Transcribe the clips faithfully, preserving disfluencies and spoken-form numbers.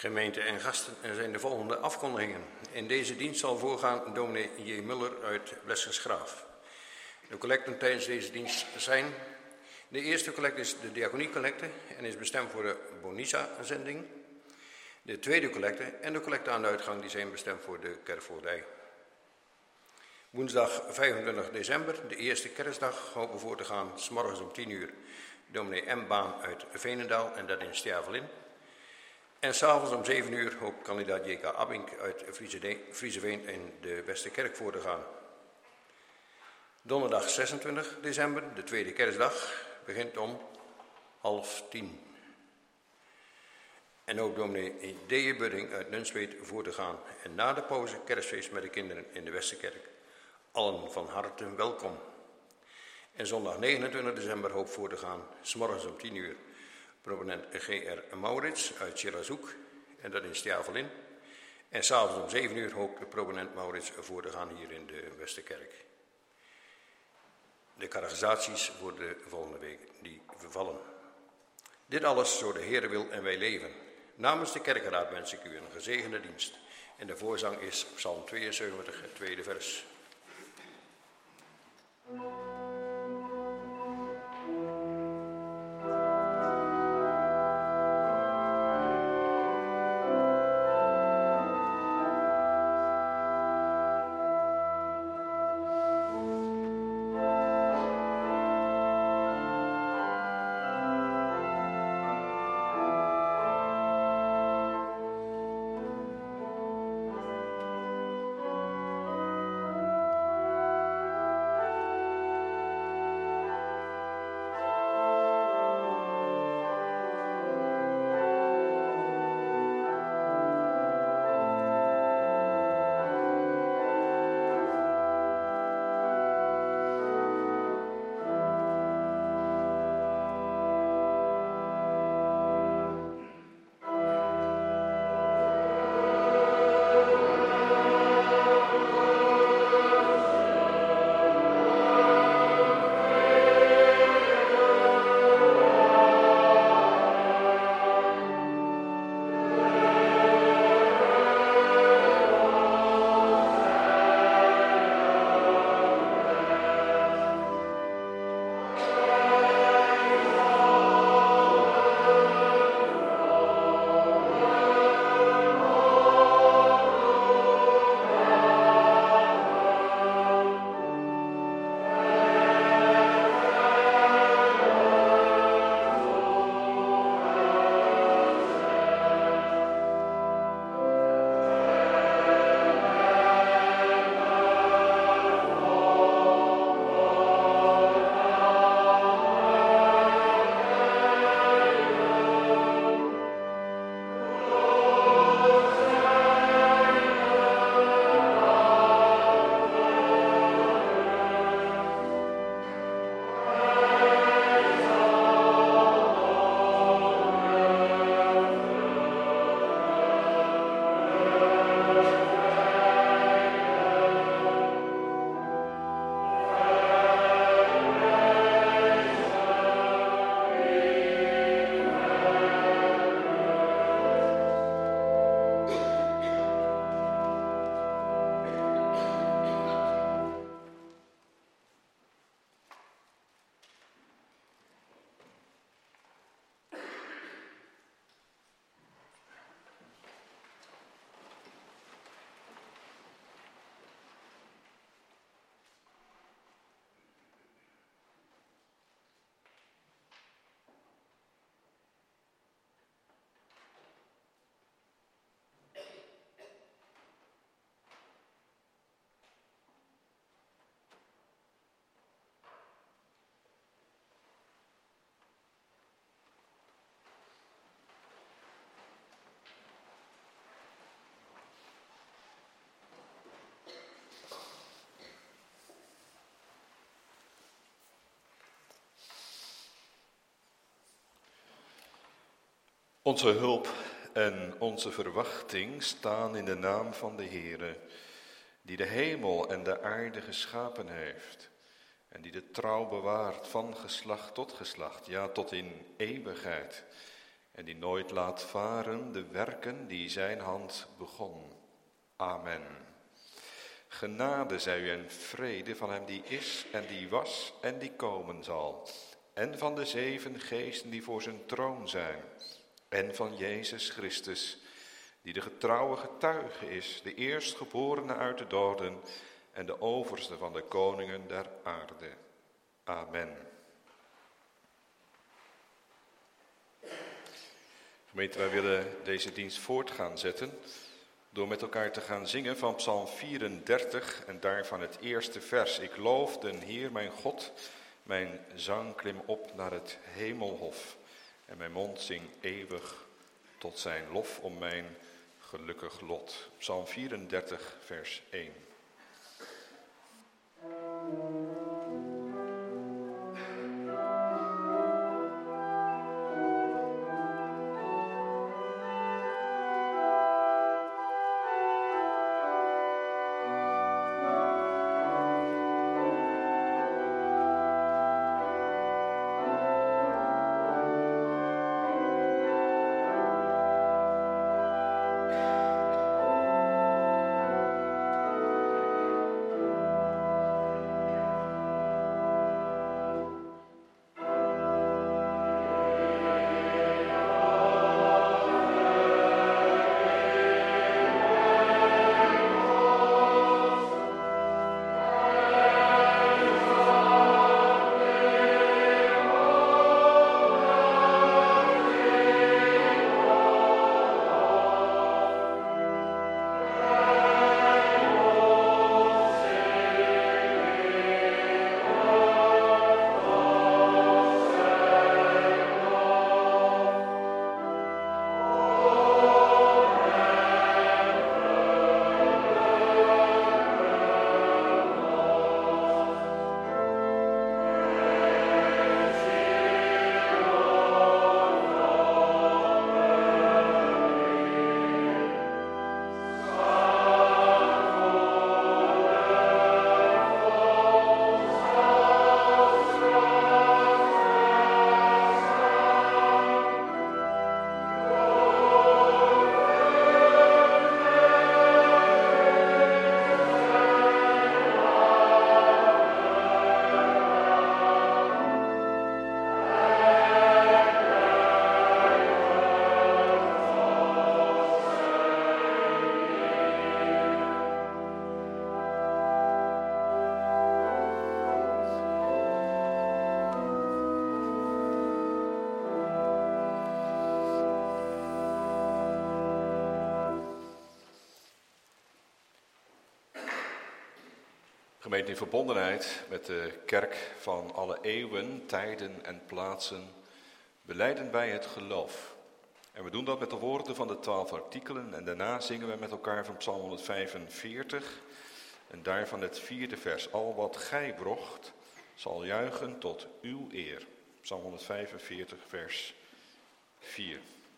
Gemeente en gasten, er zijn de volgende afkondigingen. In deze dienst zal voorgaan dominee J. Muller uit Blessersgraaf. De collecten tijdens deze dienst zijn: de eerste collect is de diaconiecollecte en is bestemd voor de Bonissa-zending. De tweede collecte en de collecte aan de uitgang die zijn bestemd voor de kerkvoogdij. Woensdag vijfentwintig december, de eerste kerstdag, hopen voor te gaan, 's morgens om tien uur, dominee M. Baan uit Veenendaal en dat in Stjavelin. En s'avonds om zeven uur hoopt kandidaat J K. Abink uit Frieseveen in de Westerkerk voor te gaan. Donderdag zesentwintig december, de tweede kerstdag, begint om half tien. En ook dominee D J. Budding uit Nunspeet voor te gaan. En na de pauze kerstfeest met de kinderen in de Westerkerk. Allen van harte welkom. En zondag negenentwintig december hoopt voor te gaan, 's morgens om tien uur. Proponent G R. Maurits uit Tjerazoek en dat in Stjavelin. En s'avonds om zeven uur hoopt de proponent Maurits voor te gaan hier in de Westerkerk. De catechisaties voor de volgende week die vervallen. Dit alles zo de Heere wil en wij leven. Namens de kerkenraad wens ik u een gezegende dienst. En de voorzang is Psalm tweeënzeventig, het tweede vers. Onze hulp en onze verwachting staan in de naam van de Heere, die de hemel en de aarde geschapen heeft en die de trouw bewaart van geslacht tot geslacht, ja tot in eeuwigheid. en die nooit laat varen de werken die zijn hand begon. Amen. Genade zij u en vrede van hem die is en die was en die komen zal, en van de zeven geesten die voor zijn troon zijn, en van Jezus Christus, die de getrouwe getuige is, de eerstgeborene uit de doden en de overste van de koningen der aarde. Amen. Gemeente, wij willen deze dienst voort gaan zetten door met elkaar te gaan zingen van Psalm vierendertig en daarvan het eerste vers. Ik loof den Heer mijn God, mijn zang klim op naar het hemelhof en mijn mond zingt eeuwig tot zijn lof om mijn gelukkig lot. Psalm vierendertig, vers één. Gemeente in verbondenheid met de kerk van alle eeuwen, tijden en plaatsen, belijden wij het geloof. En we doen dat met de woorden van de twaalf artikelen en daarna zingen we met elkaar van Psalm honderdvijfenveertig en daarvan het vierde vers. Al wat gij brocht, zal juichen tot uw eer. Psalm honderdvijfenveertig, vers vier.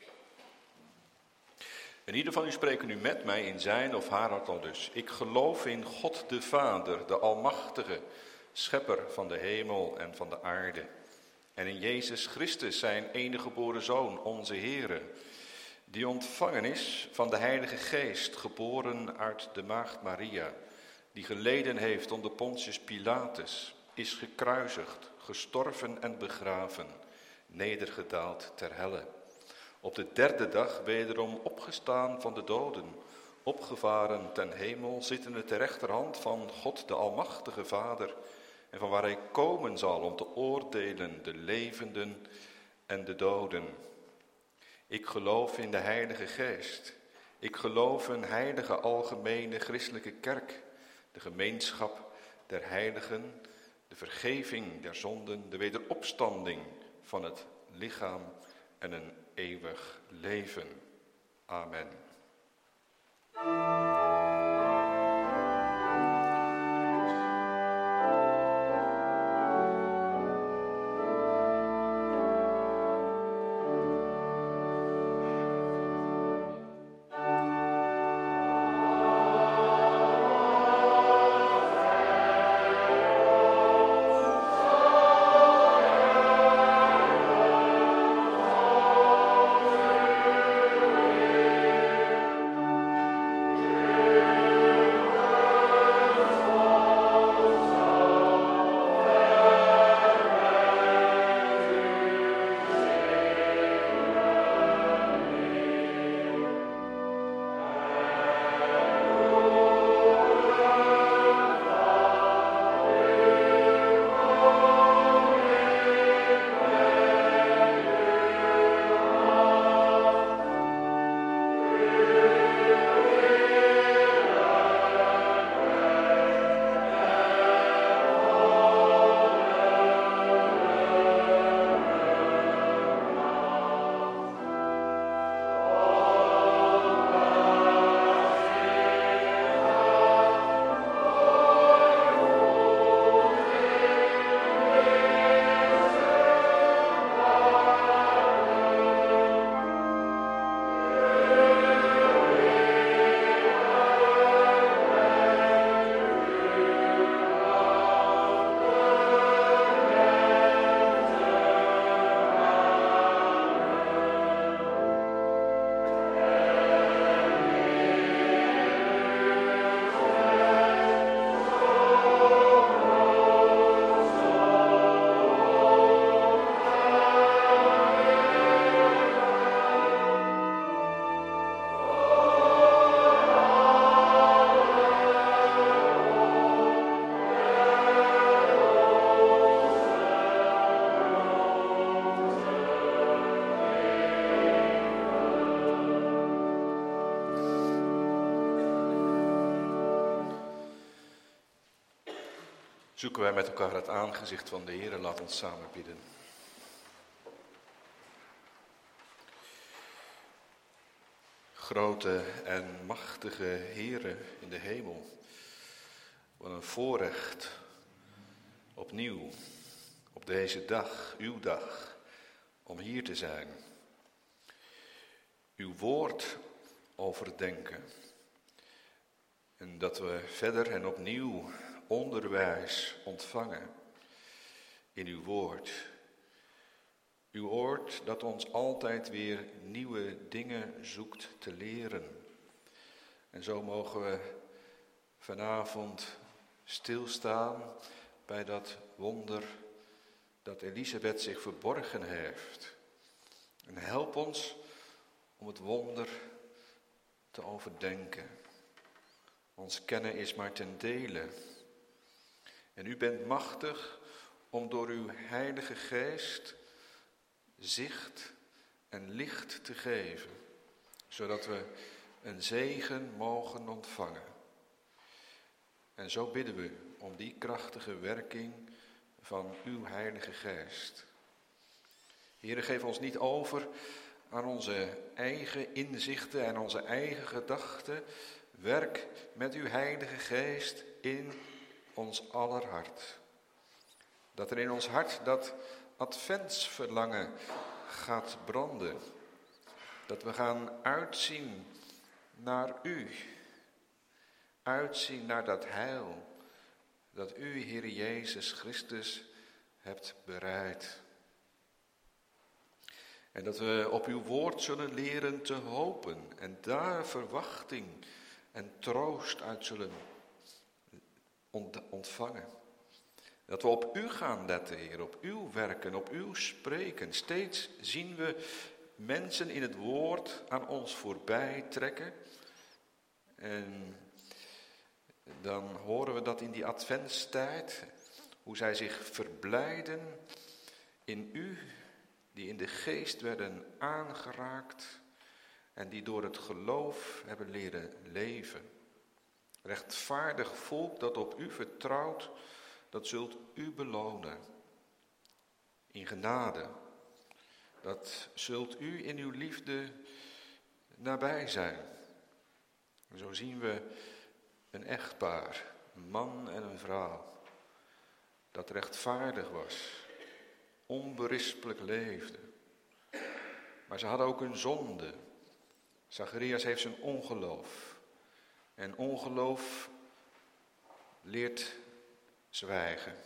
En ieder van u spreken nu met mij in zijn of haar hart al dus. Ik geloof in God de Vader, de Almachtige, schepper van de hemel en van de aarde. En in Jezus Christus, zijn enige geboren Zoon, onze Heere, die ontvangen is van de Heilige Geest, geboren uit de Maagd Maria, die geleden heeft onder Pontius Pilatus, is gekruisigd, gestorven en begraven, nedergedaald ter helle. Op de derde dag wederom opgestaan van de doden, opgevaren ten hemel, zittende ter rechterhand van God de Almachtige Vader, en van waar hij komen zal om te oordelen de levenden en de doden. Ik geloof in de Heilige Geest. Ik geloof een heilige algemene christelijke kerk, de gemeenschap der heiligen, de vergeving der zonden, de wederopstanding van het lichaam en een eeuwig leven. Amen. Amen. Zoeken wij met elkaar het aangezicht van de Heer. Laat ons samen bidden. Grote en machtige Heere in de hemel, wat een voorrecht opnieuw op deze dag, uw dag, om hier te zijn. Uw woord overdenken en dat we verder en opnieuw onderwijs ontvangen in uw woord. Uw woord dat ons altijd weer nieuwe dingen zoekt te leren. En zo mogen we vanavond stilstaan bij dat wonder dat Elisabeth zich verborgen heeft. En help ons om het wonder te overdenken. Ons kennen is maar ten dele. En u bent machtig om door uw Heilige Geest zicht en licht te geven, zodat we een zegen mogen ontvangen. En zo bidden we om die krachtige werking van uw Heilige Geest. Heere, geef ons niet over aan onze eigen inzichten en onze eigen gedachten. Werk met uw Heilige Geest in ons aller hart. Dat er in ons hart dat adventsverlangen gaat branden. Dat we gaan uitzien naar u. Uitzien naar dat heil dat u, Heer Jezus Christus, hebt bereid. En dat we op uw woord zullen leren te hopen en daar verwachting en troost uit zullen ontvangen. Dat we op u gaan letten, Heer, op uw werken, op uw spreken. Steeds zien we mensen in het woord aan ons voorbij trekken. En dan horen we dat in die adventstijd, hoe zij zich verblijden in u, die in de geest werden aangeraakt en die door het geloof hebben leren leven. Rechtvaardig volk dat op u vertrouwt, dat zult u belonen. In genade, dat zult u in uw liefde nabij zijn. En zo zien we een echtpaar, een man en een vrouw, dat rechtvaardig was, onberispelijk leefde. Maar ze hadden ook een zonde. Zacharias heeft zijn ongeloof. En ongeloof leert zwijgen.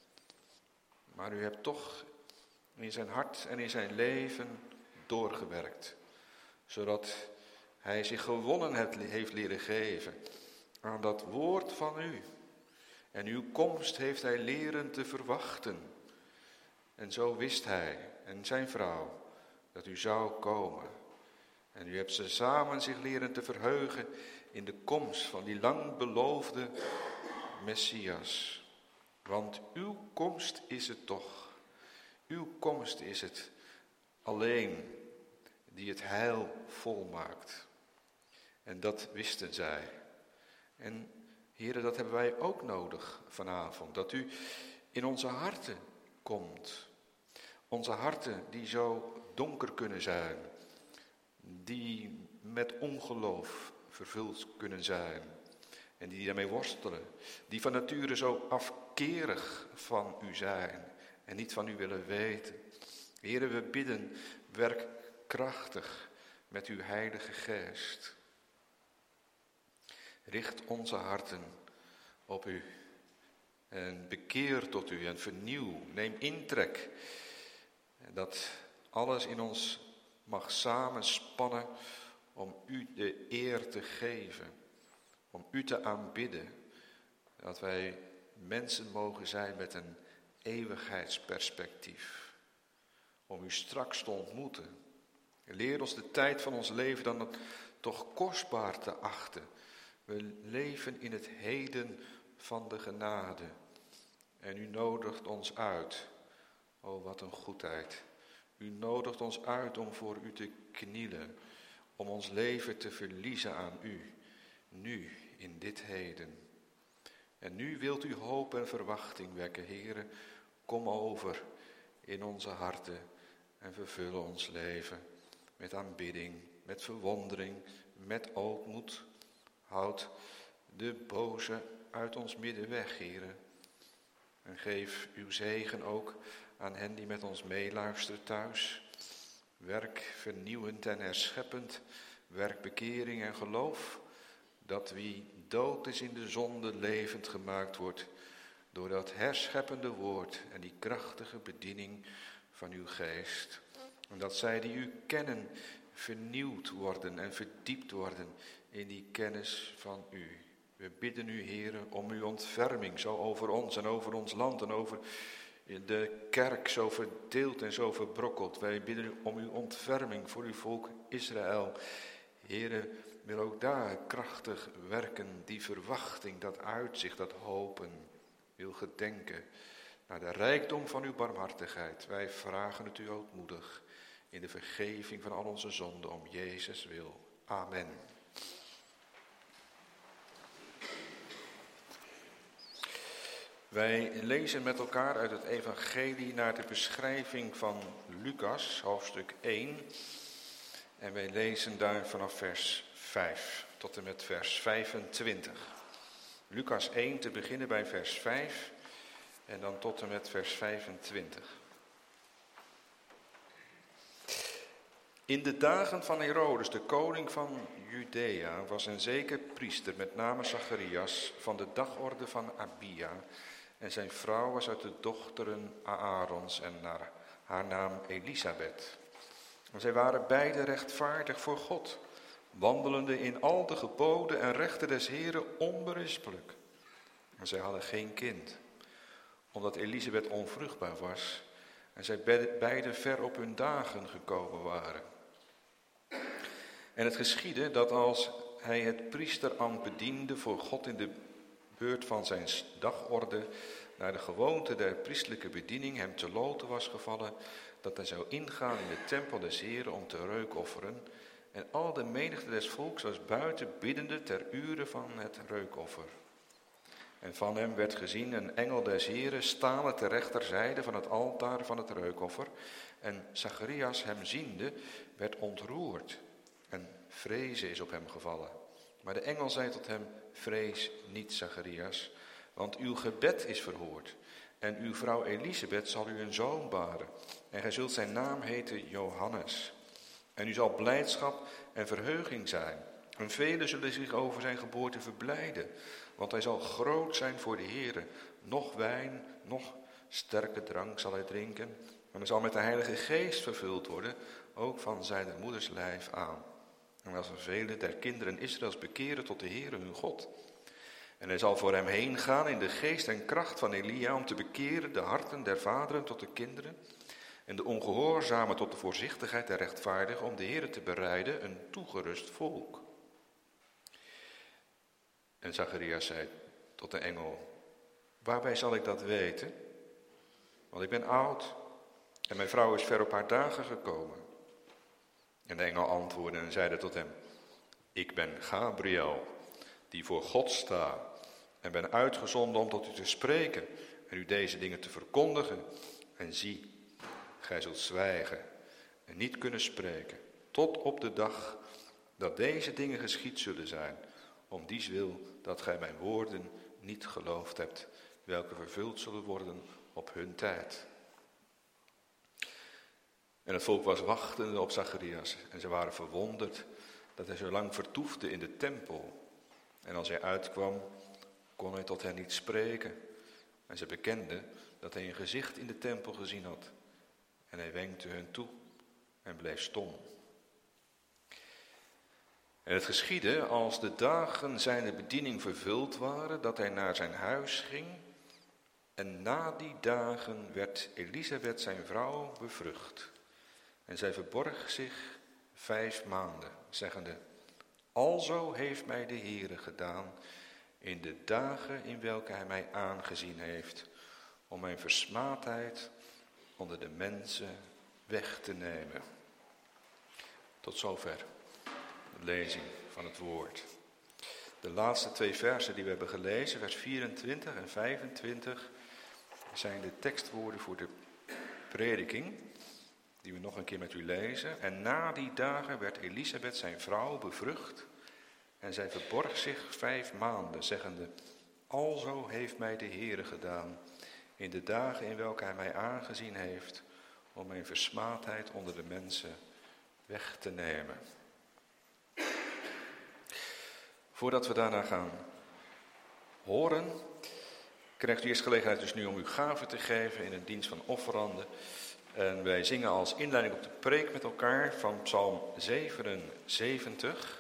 Maar u hebt toch in zijn hart en in zijn leven doorgewerkt. Zodat hij zich gewonnen heeft leren geven aan dat woord van u. En uw komst heeft hij leren te verwachten. En zo wist hij en zijn vrouw dat u zou komen. En u hebt ze samen zich leren te verheugen in de komst van die lang beloofde Messias. Want uw komst is het toch. Uw komst is het alleen die het heil volmaakt. En dat wisten zij. En heren, dat hebben wij ook nodig vanavond. Dat u in onze harten komt. Onze harten die zo donker kunnen zijn. Die met ongeloof vervuld kunnen zijn. En die daarmee worstelen. Die van nature zo afkerig van u zijn. En niet van u willen weten. Heren, we bidden, werk krachtig met uw Heilige Geest. Richt onze harten op u. En bekeer tot u en vernieuw. Neem intrek. Dat alles in ons mag samenspannen om u de eer te geven. Om u te aanbidden. Dat wij mensen mogen zijn met een eeuwigheidsperspectief. Om u straks te ontmoeten. Leer ons de tijd van ons leven dan toch kostbaar te achten. We leven in het heden van de genade. En u nodigt ons uit. O, wat een goedheid. U nodigt ons uit om voor u te knielen. Om ons leven te verliezen aan u. Nu, in dit heden. En nu wilt u hoop en verwachting wekken, Heere. Kom over in onze harten en vervul ons leven met aanbidding, met verwondering, met ootmoed. Houd de boze uit ons midden weg, Heere. En geef uw zegen ook aan hen die met ons meeluisteren thuis. Werk vernieuwend en herscheppend, werk bekering en geloof, dat wie dood is in de zonde levend gemaakt wordt door dat herscheppende woord en die krachtige bediening van uw geest. En dat zij die u kennen vernieuwd worden en verdiept worden in die kennis van u. We bidden u, Heere, om uw ontferming zo over ons en over ons land en over de kerk zo verdeeld en zo verbrokkeld. Wij bidden u om uw ontferming voor uw volk Israël. Heere, wil ook daar krachtig werken, die verwachting, dat uitzicht, dat hopen. Wil gedenken naar de rijkdom van uw barmhartigheid. Wij vragen het u ootmoedig in de vergeving van al onze zonden om Jezus wil. Amen. Wij lezen met elkaar uit het evangelie naar de beschrijving van Lucas, hoofdstuk één. En wij lezen daar vanaf vers vijf tot en met vers vijfentwintig. Lucas één, te beginnen bij vers vijf en dan tot en met vers vijfentwintig. In de dagen van Herodes, de koning van Judea, was een zeker priester met name Zacharias van de dagorde van Abia. En zijn vrouw was uit de dochteren Aarons en naar haar naam Elisabeth. En zij waren beide rechtvaardig voor God, wandelende in al de geboden en rechten des Heren onberispelijk. En zij hadden geen kind, omdat Elisabeth onvruchtbaar was en zij beide ver op hun dagen gekomen waren. En het geschiedde dat als hij het priesterambt bediende voor God in de beurt van zijn dagorde, naar de gewoonte der priestelijke bediening hem te loten was gevallen, dat hij zou ingaan in de tempel des Heren om te reukofferen. En al de menigte des volks was buiten biddende ter ure van het reukoffer. En van hem werd gezien een engel des Heren stalen ter rechterzijde van het altaar van het reukoffer. En Zacharias hem ziende werd ontroerd en vrezen is op hem gevallen. Maar de engel zei tot hem: vrees niet, Zacharias, want uw gebed is verhoord. En uw vrouw Elisabeth zal u een zoon baren. En gij zult zijn naam heten Johannes. En u zal blijdschap en verheuging zijn. En velen zullen zich over zijn geboorte verblijden. Want hij zal groot zijn voor de Heere. Noch wijn, noch sterke drank zal hij drinken. En hij zal met de Heilige Geest vervuld worden, ook van zijn moeders lijf aan. En als er vele der kinderen Israëls bekeren tot de Heere hun God. En hij zal voor hem heen gaan in de geest en kracht van Elia om te bekeren de harten der vaderen tot de kinderen. En de ongehoorzamen tot de voorzichtigheid der rechtvaardigen om de Heere te bereiden, een toegerust volk. En Zacharias zei tot de engel: waarbij zal ik dat weten? Want ik ben oud en mijn vrouw is ver op haar dagen gekomen. En de engel antwoordde en zeide tot hem: ik ben Gabriel, die voor God sta, en ben uitgezonden om tot u te spreken en u deze dingen te verkondigen. En zie, gij zult zwijgen en niet kunnen spreken, tot op de dag dat deze dingen geschied zullen zijn, om dies wil dat gij mijn woorden niet geloofd hebt, welke vervuld zullen worden op hun tijd. En het volk was wachtende op Zacharias en ze waren verwonderd dat hij zo lang vertoefde in de tempel. En als hij uitkwam, kon hij tot hen niet spreken. En ze bekenden dat hij een gezicht in de tempel gezien had. En hij wenkte hun toe en bleef stom. En het geschiedde, als de dagen zijner bediening vervuld waren, dat hij naar zijn huis ging. En na die dagen werd Elisabeth zijn vrouw bevrucht. En zij verborg zich vijf maanden, zeggende: alzo heeft mij de Heere gedaan in de dagen in welke hij mij aangezien heeft, om mijn versmaadheid onder de mensen weg te nemen. Tot zover de lezing van het woord. De laatste twee versen die we hebben gelezen, vers vierentwintig en vijfentwintig, zijn de tekstwoorden voor de prediking, die we nog een keer met u lezen. En na die dagen werd Elisabeth, zijn vrouw, bevrucht en zij verborg zich vijf maanden, zeggende: alzo heeft mij de Heere gedaan, in de dagen in welke hij mij aangezien heeft, om mijn versmaadheid onder de mensen weg te nemen. Voordat we daarna gaan horen, krijgt u eerst gelegenheid dus nu om uw gaven te geven in een dienst van offeranden. En wij zingen als inleiding op de preek met elkaar van Psalm zevenenzeventig.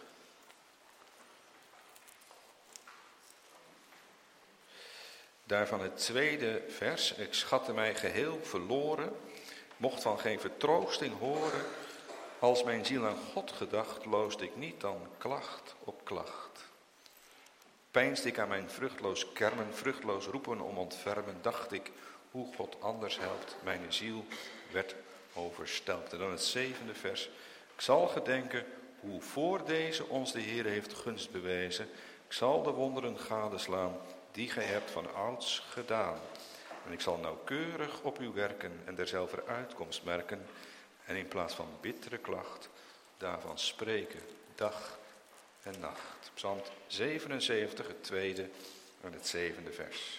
Daarvan het tweede vers: ik schatte mij geheel verloren, mocht van geen vertroosting horen. Als mijn ziel aan God gedacht, loosde ik niet dan klacht op klacht. Peinsde ik aan mijn vruchtloos kermen, vruchtloos roepen om ontfermen, dacht ik hoe God anders helpt, mijn ziel werd overstelpt. En dan het zevende vers: ik zal gedenken hoe voor deze ons de Heer heeft gunst bewezen. Ik zal de wonderen gadeslaan die gij hebt van ouds gedaan. En ik zal nauwkeurig op u werken en derzelver uitkomst merken. En in plaats van bittere klacht daarvan spreken, dag en nacht. Psalm zevenenzeventig, het tweede en het zevende vers.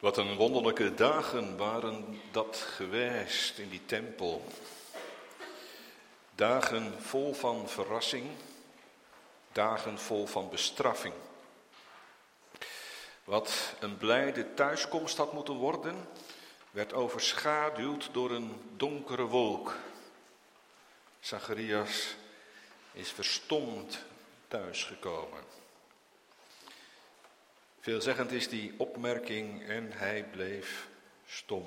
Wat een wonderlijke dagen waren dat geweest in die tempel. Dagen vol van verrassing, dagen vol van bestraffing. Wat een blijde thuiskomst had moeten worden, werd overschaduwd door een donkere wolk. Zacharias is verstomd thuisgekomen. Veelzeggend is die opmerking en hij bleef stom.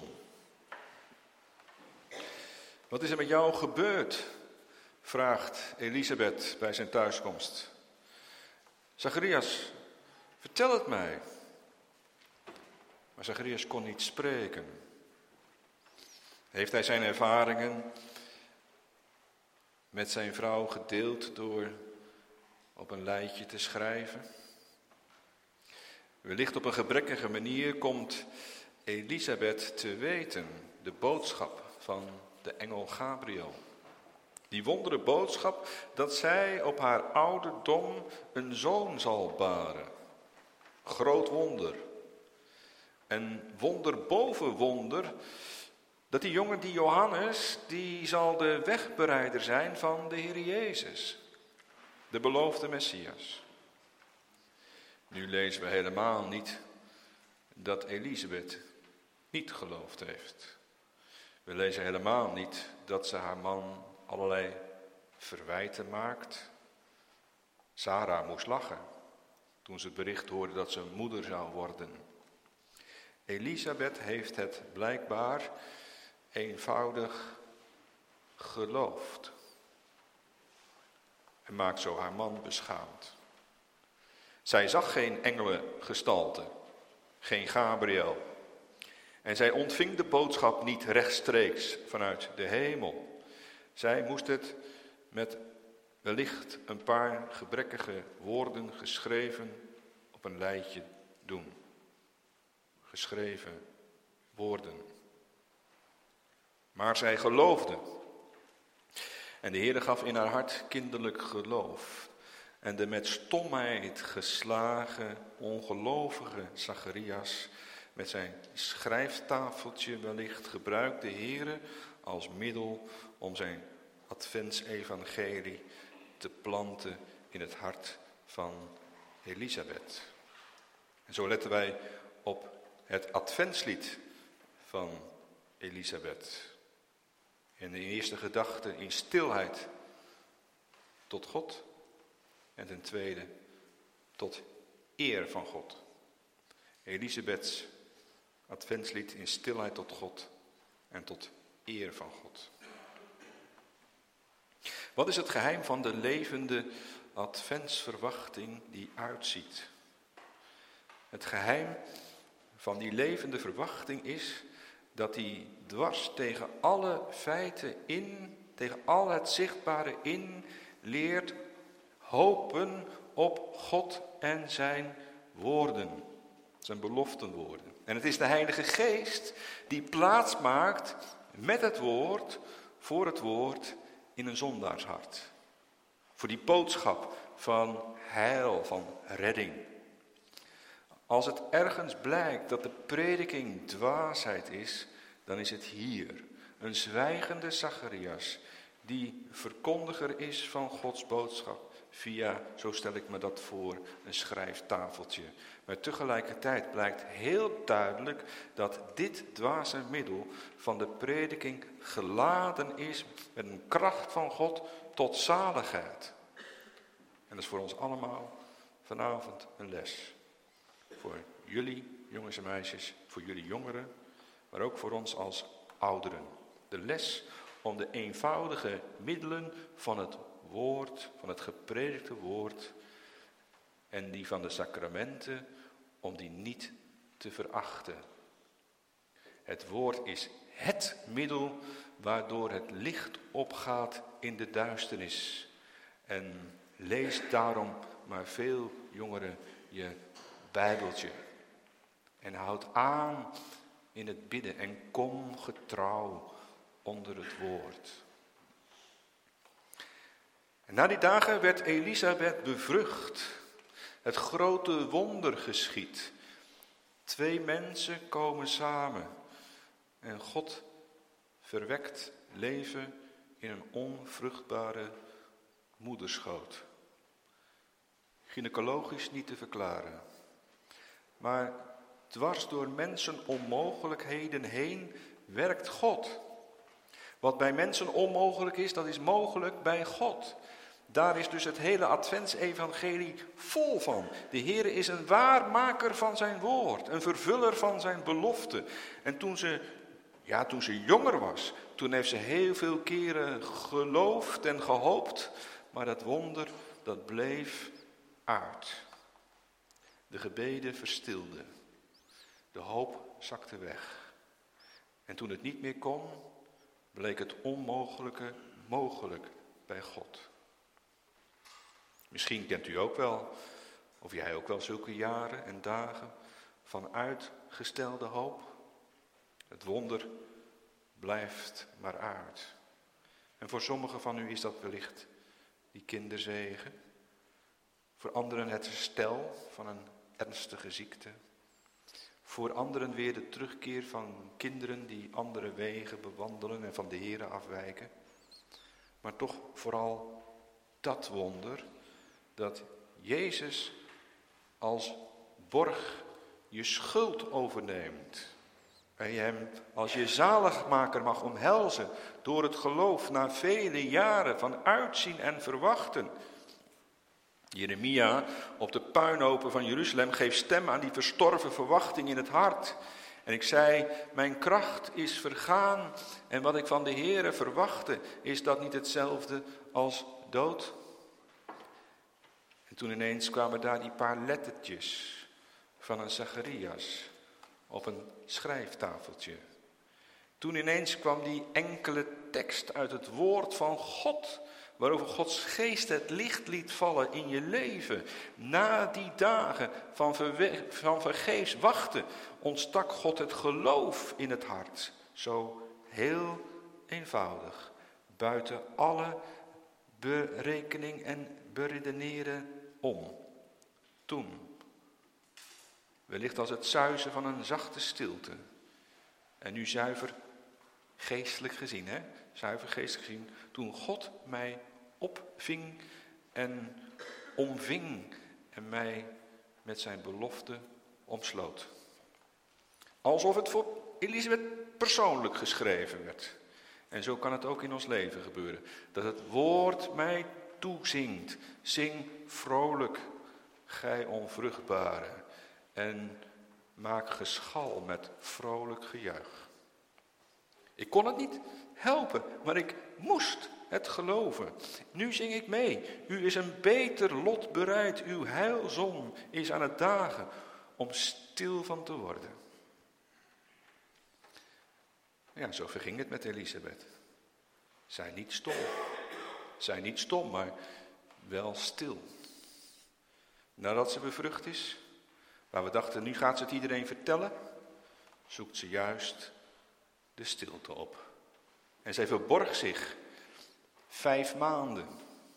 Wat is er met jou gebeurd? Vraagt Elisabeth bij zijn thuiskomst. Zacharias, vertel het mij. Maar Zacharias kon niet spreken. Heeft hij zijn ervaringen met zijn vrouw gedeeld door op een lijstje te schrijven? Wellicht op een gebrekkige manier komt Elisabeth te weten de boodschap van de engel Gabriel. Die wondere boodschap dat zij op haar ouderdom een zoon zal baren. Groot wonder. En wonder boven wonder, dat die jongen, die Johannes, die zal de wegbereider zijn van de Heer Jezus. De beloofde Messias. Nu lezen we helemaal niet dat Elisabeth niet geloofd heeft. We lezen helemaal niet dat ze haar man allerlei verwijten maakt. Sarah moest lachen toen ze het bericht hoorde dat ze moeder zou worden. Elisabeth heeft het blijkbaar eenvoudig geloofd. En maakt zo haar man beschaamd. Zij zag geen engelengestalte, geen Gabriel. En zij ontving de boodschap niet rechtstreeks vanuit de hemel. Zij moest het met wellicht een paar gebrekkige woorden geschreven op een lijstje doen. Geschreven woorden. Maar zij geloofde. En de Heer gaf in haar hart kinderlijk geloof. En de met stomheid geslagen, ongelovige Zacharias, met zijn schrijftafeltje wellicht, gebruikt de Heer als middel om zijn adventsevangelie te planten in het hart van Elisabeth. En zo letten wij op het adventslied van Elisabeth. En de eerste gedachte in stilheid tot God. En ten tweede tot eer van God. Elisabeths adventslied in stilheid tot God en tot eer van God. Wat is het geheim van de levende adventsverwachting die uitziet? Het geheim van die levende verwachting is dat die dwars tegen alle feiten in, tegen al het zichtbare in, leert hopen op God en zijn woorden, zijn beloftenwoorden. En het is de Heilige Geest die plaats maakt met het woord, voor het woord in een zondaarshart. Voor die boodschap van heil, van redding. Als het ergens blijkt dat de prediking dwaasheid is, dan is het hier. Een zwijgende Zacharias die verkondiger is van Gods boodschap. Via, zo stel ik me dat voor, een schrijftafeltje. Maar tegelijkertijd blijkt heel duidelijk dat dit dwaze middel van de prediking geladen is met een kracht van God tot zaligheid. En dat is voor ons allemaal vanavond een les. Voor jullie, jongens en meisjes, voor jullie jongeren, maar ook voor ons als ouderen. De les om de eenvoudige middelen van het woord, van het gepredikte woord en die van de sacramenten, om die niet te verachten. Het woord is het middel waardoor het licht opgaat in de duisternis. En lees daarom maar veel jongeren je Bijbeltje. En houd aan in het bidden en kom getrouw onder het woord. En na die dagen werd Elisabeth bevrucht. Het grote wonder geschied. Twee mensen komen samen en God verwekt leven in een onvruchtbare moederschoot. Gynecologisch niet te verklaren. Maar dwars door mensen onmogelijkheden heen werkt God. Wat bij mensen onmogelijk is, dat is mogelijk bij God. Daar is dus het hele Adventsevangelie vol van. De Heer is een waarmaker van zijn woord, een vervuller van zijn belofte. En toen ze, ja, toen ze jonger was, toen heeft ze heel veel keren geloofd en gehoopt. Maar dat wonder, dat bleef uit. De gebeden verstilden. De hoop zakte weg. En toen het niet meer kon, bleek het onmogelijke mogelijk bij God. Misschien kent u ook wel, of jij ook wel, zulke jaren en dagen van uitgestelde hoop. Het wonder blijft maar uit. En voor sommigen van u is dat wellicht die kinderzegen. Voor anderen het herstel van een ernstige ziekte. Voor anderen weer de terugkeer van kinderen die andere wegen bewandelen en van de Here afwijken. Maar toch vooral dat wonder, dat Jezus als borg je schuld overneemt. En je hem als je zaligmaker mag omhelzen door het geloof na vele jaren van uitzien en verwachten. Jeremia op de puinhopen van Jeruzalem geeft stem aan die verstorven verwachting in het hart. En ik zei, mijn kracht is vergaan en wat ik van de Heere verwachtte, is dat niet hetzelfde als dood? En toen ineens kwamen daar die paar lettertjes van een Zacharias op een schrijftafeltje. Toen ineens kwam die enkele tekst uit het woord van God, waarover Gods geest het licht liet vallen in je leven. Na die dagen van, verwe- van vergeefs wachten ontstak God het geloof in het hart. Zo heel eenvoudig, buiten alle berekening en beredeneren om. Toen, wellicht als het suizen van een zachte stilte. En nu zuiver geestelijk gezien, hè? Zuiver geestelijk gezien. Toen God mij opving en omving en mij met zijn belofte omsloot. Alsof het voor Elisabeth persoonlijk geschreven werd. En zo kan het ook in ons leven gebeuren. Dat het woord mij toezingt. Zing vrolijk, gij onvruchtbare. En maak geschal met vrolijk gejuich. Ik kon het niet helpen, maar ik moest het geloven. Nu zing ik mee. U is een beter lot bereid. Uw heilzon is aan het dagen om stil van te worden. Ja, zo verging het met Elisabeth. Zij niet stom. Zij niet stom, maar wel stil. Nadat ze bevrucht is, waar we dachten, nu gaat ze het iedereen vertellen, zoekt ze juist de stilte op. En zij verborg zich vijf maanden.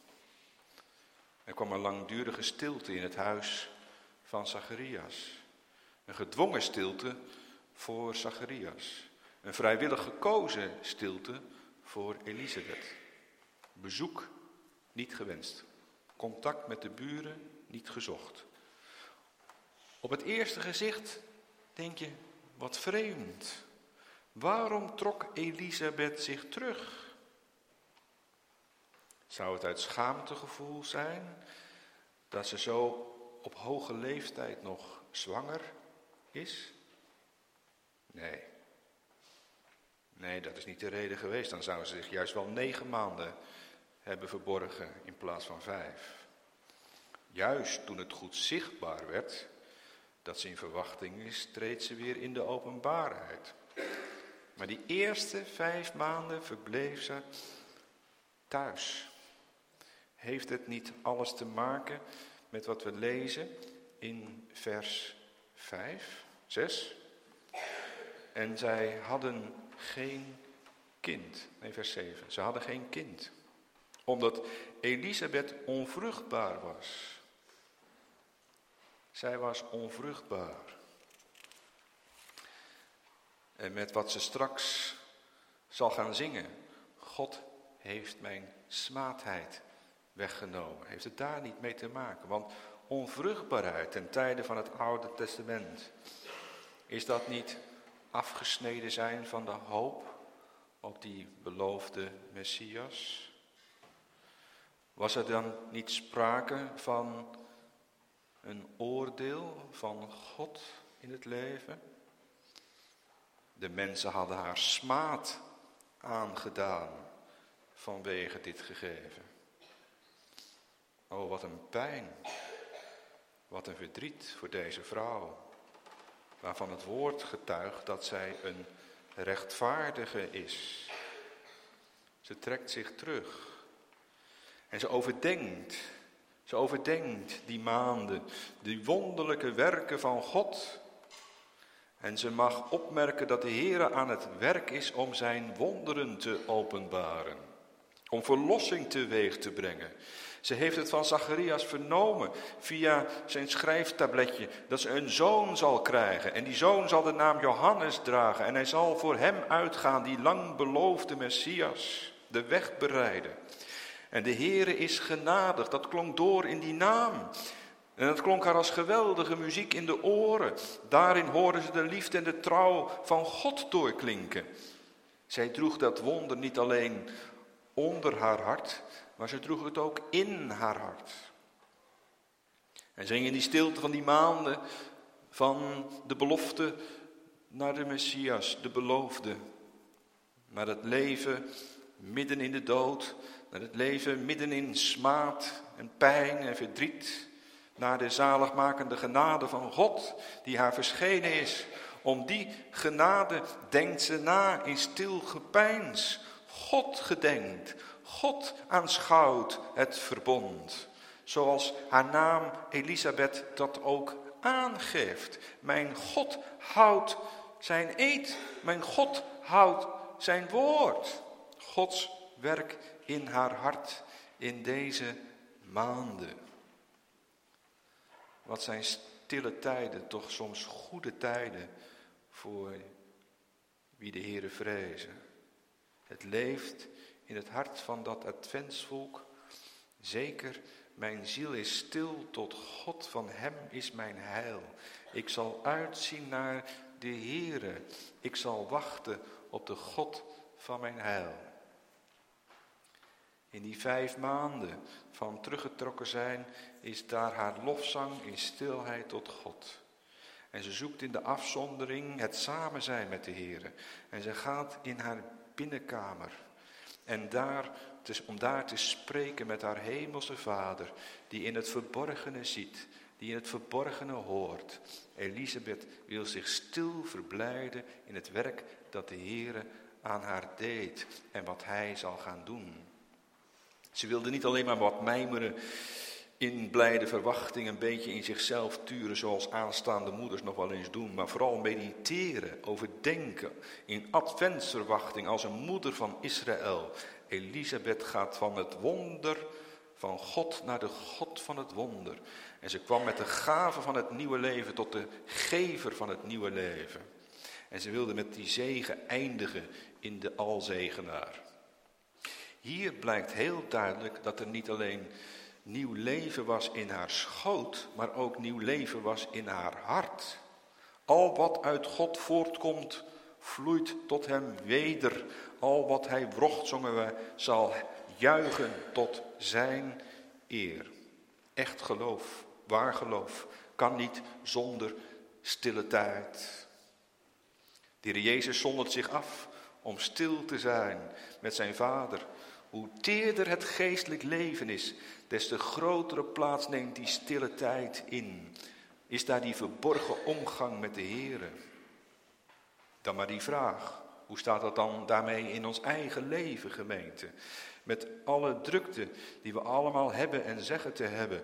Er kwam een langdurige stilte in het huis van Zacharias. Een gedwongen stilte voor Zacharias. Een vrijwillig gekozen stilte voor Elisabeth. Bezoek niet gewenst. Contact met de buren niet gezocht. Op het eerste gezicht denk je, wat vreemd. Waarom trok Elisabeth zich terug? Zou het uit schaamtegevoel zijn dat ze zo op hoge leeftijd nog zwanger is? Nee. Nee, dat is niet de reden geweest. Dan zou ze zich juist wel negen maanden hebben verborgen in plaats van vijf. Juist toen het goed zichtbaar werd dat ze in verwachting is, treedt ze weer in de openbaarheid. Maar die eerste vijf maanden verbleef ze thuis. Heeft het niet alles te maken met wat we lezen in vers vijf, zes? En zij hadden geen kind. Nee, vers zeven. Ze hadden geen kind. Omdat Elisabeth onvruchtbaar was. Zij was onvruchtbaar. En met wat ze straks zal gaan zingen. God heeft mijn smaadheid weggenomen. Heeft het daar niet mee te maken? Want onvruchtbaarheid ten tijde van het Oude Testament, is dat niet afgesneden zijn van de hoop op die beloofde Messias? Was er dan niet sprake van een oordeel van God in het leven? De mensen hadden haar smaad aangedaan vanwege dit gegeven. Oh, wat een pijn, wat een verdriet voor deze vrouw, waarvan het woord getuigt dat zij een rechtvaardige is. Ze trekt zich terug en ze overdenkt, ze overdenkt die maanden, die wonderlijke werken van God. En ze mag opmerken dat de Heere aan het werk is om zijn wonderen te openbaren, om verlossing teweeg te brengen. Ze heeft het van Zacharias vernomen via zijn schrijftabletje dat ze een zoon zal krijgen. En die zoon zal de naam Johannes dragen en hij zal voor hem uitgaan, die lang beloofde Messias, de weg bereiden. En de Heere is genadig, dat klonk door in die naam. En dat klonk haar als geweldige muziek in de oren. Daarin hoorden ze de liefde en de trouw van God doorklinken. Zij droeg dat wonder niet alleen onder haar hart, maar ze droeg het ook in haar hart. En zing in die stilte van die maanden van de belofte naar de Messias, de beloofde. Naar het leven midden in de dood, naar het leven midden in smaad en pijn en verdriet. Naar de zaligmakende genade van God die haar verschenen is. Om die genade denkt ze na in stil gepeins. God gedenkt, God aanschouwt het verbond. Zoals haar naam Elisabeth dat ook aangeeft. Mijn God houdt zijn eed, mijn God houdt zijn woord. Gods werk in haar hart in deze maanden. Wat zijn stille tijden, toch soms goede tijden voor wie de Heere vrezen. Het leeft in het hart van dat adventsvolk. Zeker, mijn ziel is stil tot God, van hem is mijn heil. Ik zal uitzien naar de Heere. Ik zal wachten op de God van mijn heil. In die vijf maanden van teruggetrokken zijn is daar haar lofzang in stilheid tot God. En ze zoekt in de afzondering het samen zijn met de Heere. En ze gaat in haar binnenkamer. En daar, om daar te spreken met haar hemelse Vader, die in het verborgene ziet, die in het verborgene hoort. Elisabeth wil zich stil verblijden in het werk dat de Heere aan haar deed en wat hij zal gaan doen. Ze wilde niet alleen maar wat mijmeren in blijde verwachting, een beetje in zichzelf turen zoals aanstaande moeders nog wel eens doen, maar vooral mediteren, overdenken, in adventsverwachting als een moeder van Israël. Elisabeth gaat van het wonder van God naar de God van het wonder. En ze kwam met de gave van het nieuwe leven tot de gever van het nieuwe leven. En ze wilde met die zegen eindigen in de alzegenaar. Hier blijkt heel duidelijk dat er niet alleen nieuw leven was in haar schoot, maar ook nieuw leven was in haar hart. Al wat uit God voortkomt, vloeit tot hem weder. Al wat hij wrocht, zongen we, zal juichen tot zijn eer. Echt geloof, waar geloof, kan niet zonder stille tijd. De Heer Jezus zondert zich af om stil te zijn met zijn Vader. Hoe teerder het geestelijk leven is, des te grotere plaats neemt die stille tijd in. Is daar die verborgen omgang met de Heere? Dan maar die vraag, hoe staat dat dan daarmee in ons eigen leven, gemeente? Met alle drukte die we allemaal hebben en zeggen te hebben.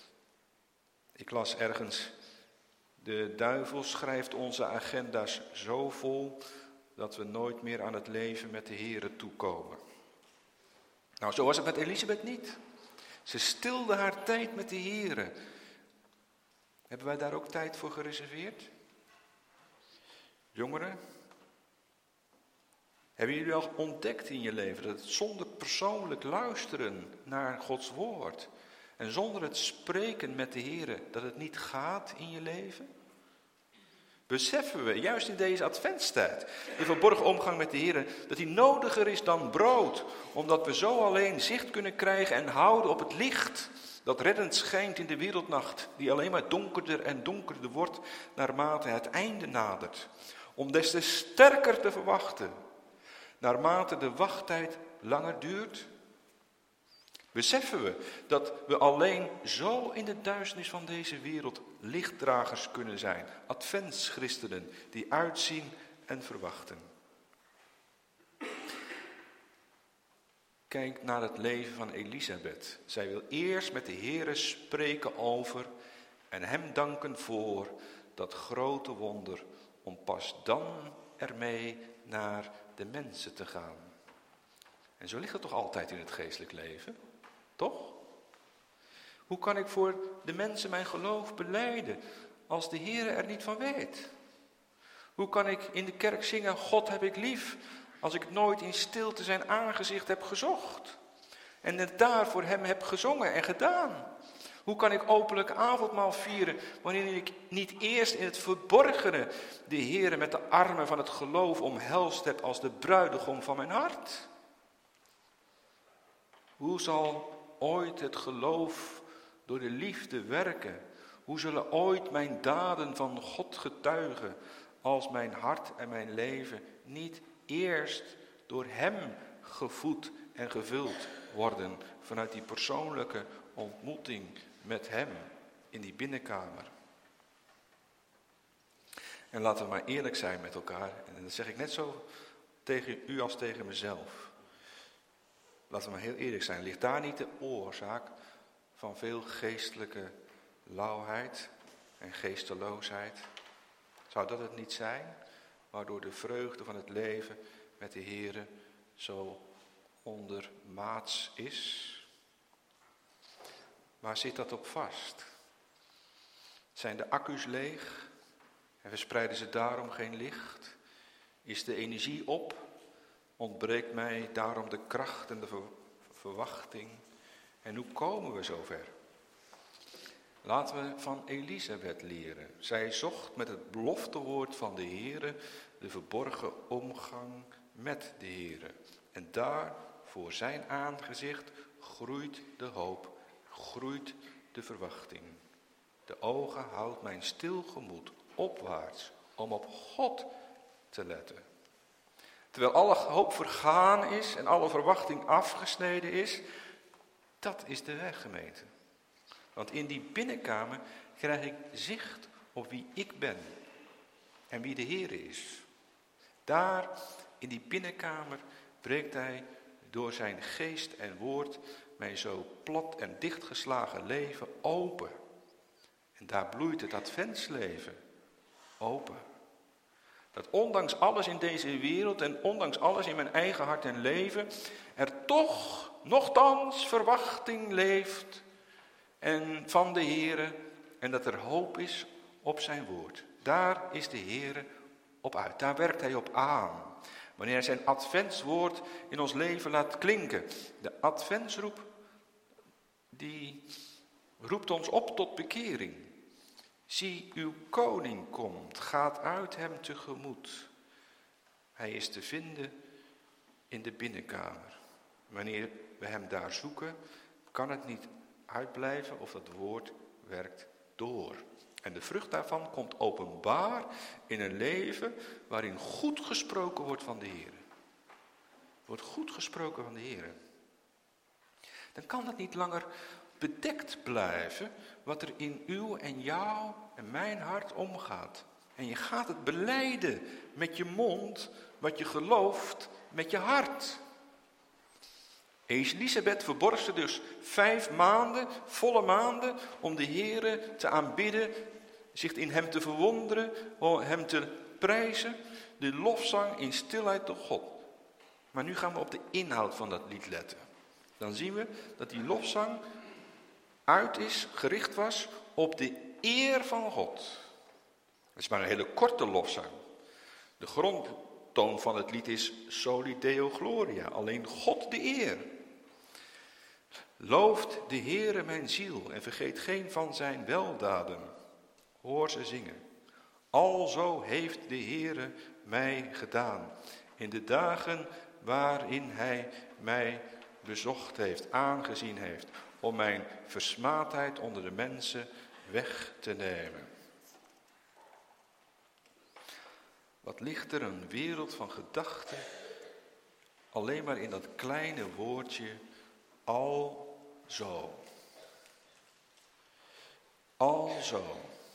Ik las ergens, de duivel schrijft onze agenda's zo vol dat we nooit meer aan het leven met de Heere toekomen. Nou, zo was het met Elisabeth niet. Ze stilde haar tijd met de Heere. Hebben wij daar ook tijd voor gereserveerd? Jongeren, Hebben jullie al ontdekt in je leven dat het zonder persoonlijk luisteren naar Gods woord en zonder het spreken met de Heer, dat het niet gaat in je leven? Beseffen we, juist in deze adventstijd, de verborgen omgang met de Heer, dat die nodiger is dan brood, omdat we zo alleen zicht kunnen krijgen en houden op het licht dat reddend schijnt in de wereldnacht, die alleen maar donkerder en donkerder wordt naarmate het einde nadert. Om des te sterker te verwachten, naarmate de wachttijd langer duurt. Beseffen we dat we alleen zo in de duisternis van deze wereld lichtdragers kunnen zijn. Adventschristenen die uitzien en verwachten. Kijk naar het leven van Elisabeth. Zij wil eerst met de Heere spreken over en hem danken voor dat grote wonder, om pas dan ermee naar de mensen te gaan. En zo ligt het toch altijd in het geestelijk leven? Toch? Hoe kan ik voor de mensen mijn geloof belijden als de Heere er niet van weet? Hoe kan ik in de kerk zingen, God heb ik lief, als ik nooit in stilte zijn aangezicht heb gezocht en het daar voor hem heb gezongen en gedaan? Hoe kan ik openlijk avondmaal vieren wanneer ik niet eerst in het verborgene de Heere met de armen van het geloof omhelst heb als de bruidegom van mijn hart? Hoe zal ooit het geloof door de liefde werken? Hoe zullen ooit mijn daden van God getuigen als mijn hart en mijn leven niet eerst door hem gevoed en gevuld worden vanuit die persoonlijke ontmoeting met hem in die binnenkamer? En laten we maar eerlijk zijn met elkaar, en dat zeg ik net zo tegen u als tegen mezelf. Laten we maar heel eerlijk zijn, ligt daar niet de oorzaak van veel geestelijke lauwheid en geesteloosheid? Zou dat het niet zijn, waardoor de vreugde van het leven met de Heere zo ondermaats is? Waar zit dat op vast? Zijn de accu's leeg en verspreiden ze daarom geen licht? Is de energie op? Ontbreekt mij daarom de kracht en de ver- verwachting? En hoe komen we zover? Laten we van Elisabeth leren. Zij zocht met het beloftewoord van de Heere de verborgen omgang met de Heere. En daar voor zijn aangezicht groeit de hoop, groeit de verwachting. De ogen houdt mijn stil gemoed opwaarts om op God te letten. Terwijl alle hoop vergaan is en alle verwachting afgesneden is, dat is de weg, gemeente. Want in die binnenkamer krijg ik zicht op wie ik ben en wie de Heer is. Daar, in die binnenkamer, breekt hij door zijn geest en woord mijn zo plat en dichtgeslagen leven open. En daar bloeit het adventsleven open. Dat ondanks alles in deze wereld en ondanks alles in mijn eigen hart en leven, er toch nochtans verwachting leeft en van de Heere, en dat er hoop is op zijn woord. Daar is de Heere op uit, daar werkt hij op aan. Wanneer hij zijn adventswoord in ons leven laat klinken. De adventsroep, die roept ons op tot bekering. Zie, uw koning komt, gaat uit hem tegemoet. Hij is te vinden in de binnenkamer. Wanneer we hem daar zoeken, kan het niet uitblijven of dat woord werkt door. En de vrucht daarvan komt openbaar in een leven waarin goed gesproken wordt van de Heer. Wordt goed gesproken van de Heer. Dan kan het niet langer bedekt blijven wat er in uw en jou en mijn hart omgaat. En je gaat het belijden met je mond, wat je gelooft met je hart. Elisabeth verborg ze dus vijf maanden, volle maanden, om de Heere te aanbidden, zich in hem te verwonderen, hem te prijzen, de lofzang in stilheid tot God. Maar nu gaan we op de inhoud van dat lied letten. Dan zien we dat die lofzang uit is, gericht was op de eer van God. Het is maar een hele korte lofzang. De grond toon van het lied is Soli Deo Gloria, alleen God de eer. Looft de Heere mijn ziel en vergeet geen van zijn weldaden. Hoor ze zingen. Alzo heeft de Heere mij gedaan, in de dagen waarin hij mij bezocht heeft, aangezien heeft, om mijn versmaadheid onder de mensen weg te nemen. Wat ligt er een wereld van gedachten alleen maar in dat kleine woordje alzo. Alzo.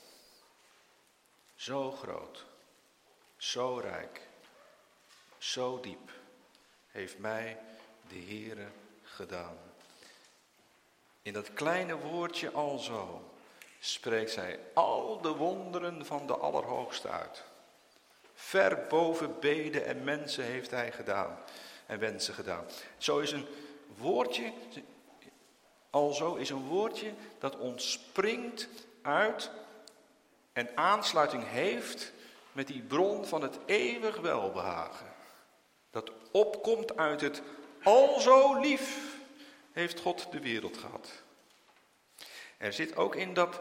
Zo groot, zo rijk, zo diep heeft mij de Heere gedaan. In dat kleine woordje alzo spreekt zij al de wonderen van de Allerhoogste uit. Ver boven beden en mensen heeft hij gedaan en wensen gedaan. Zo is een woordje, alzo is een woordje dat ontspringt uit en aansluiting heeft met die bron van het eeuwig welbehagen. Dat opkomt uit het alzo lief heeft God de wereld gehad. Er zit ook in dat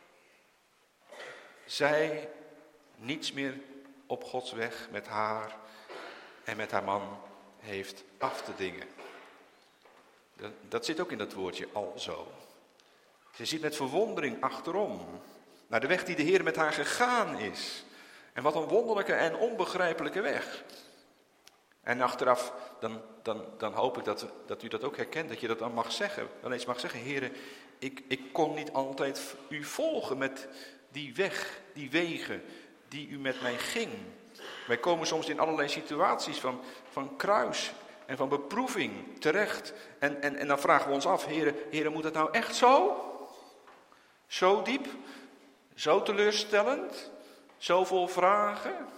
zij niets meer op Gods weg met haar en met haar man heeft af te dingen. Dat, dat zit ook in dat woordje alzo. Ze ziet met verwondering achterom naar de weg die de Heer met haar gegaan is. En wat een wonderlijke en onbegrijpelijke weg. En achteraf, dan, dan, dan hoop ik dat, dat u dat ook herkent, dat je dat dan mag zeggen. Wel eens mag zeggen, Heer, ik, ik kon niet altijd u volgen met die weg, die wegen die u met mij ging. Wij komen soms in allerlei situaties van, van kruis en van beproeving terecht. En, en, en dan vragen we ons af, Heer, Heer, moet het nou echt zo? Zo diep? Zo teleurstellend? Zo vol vragen?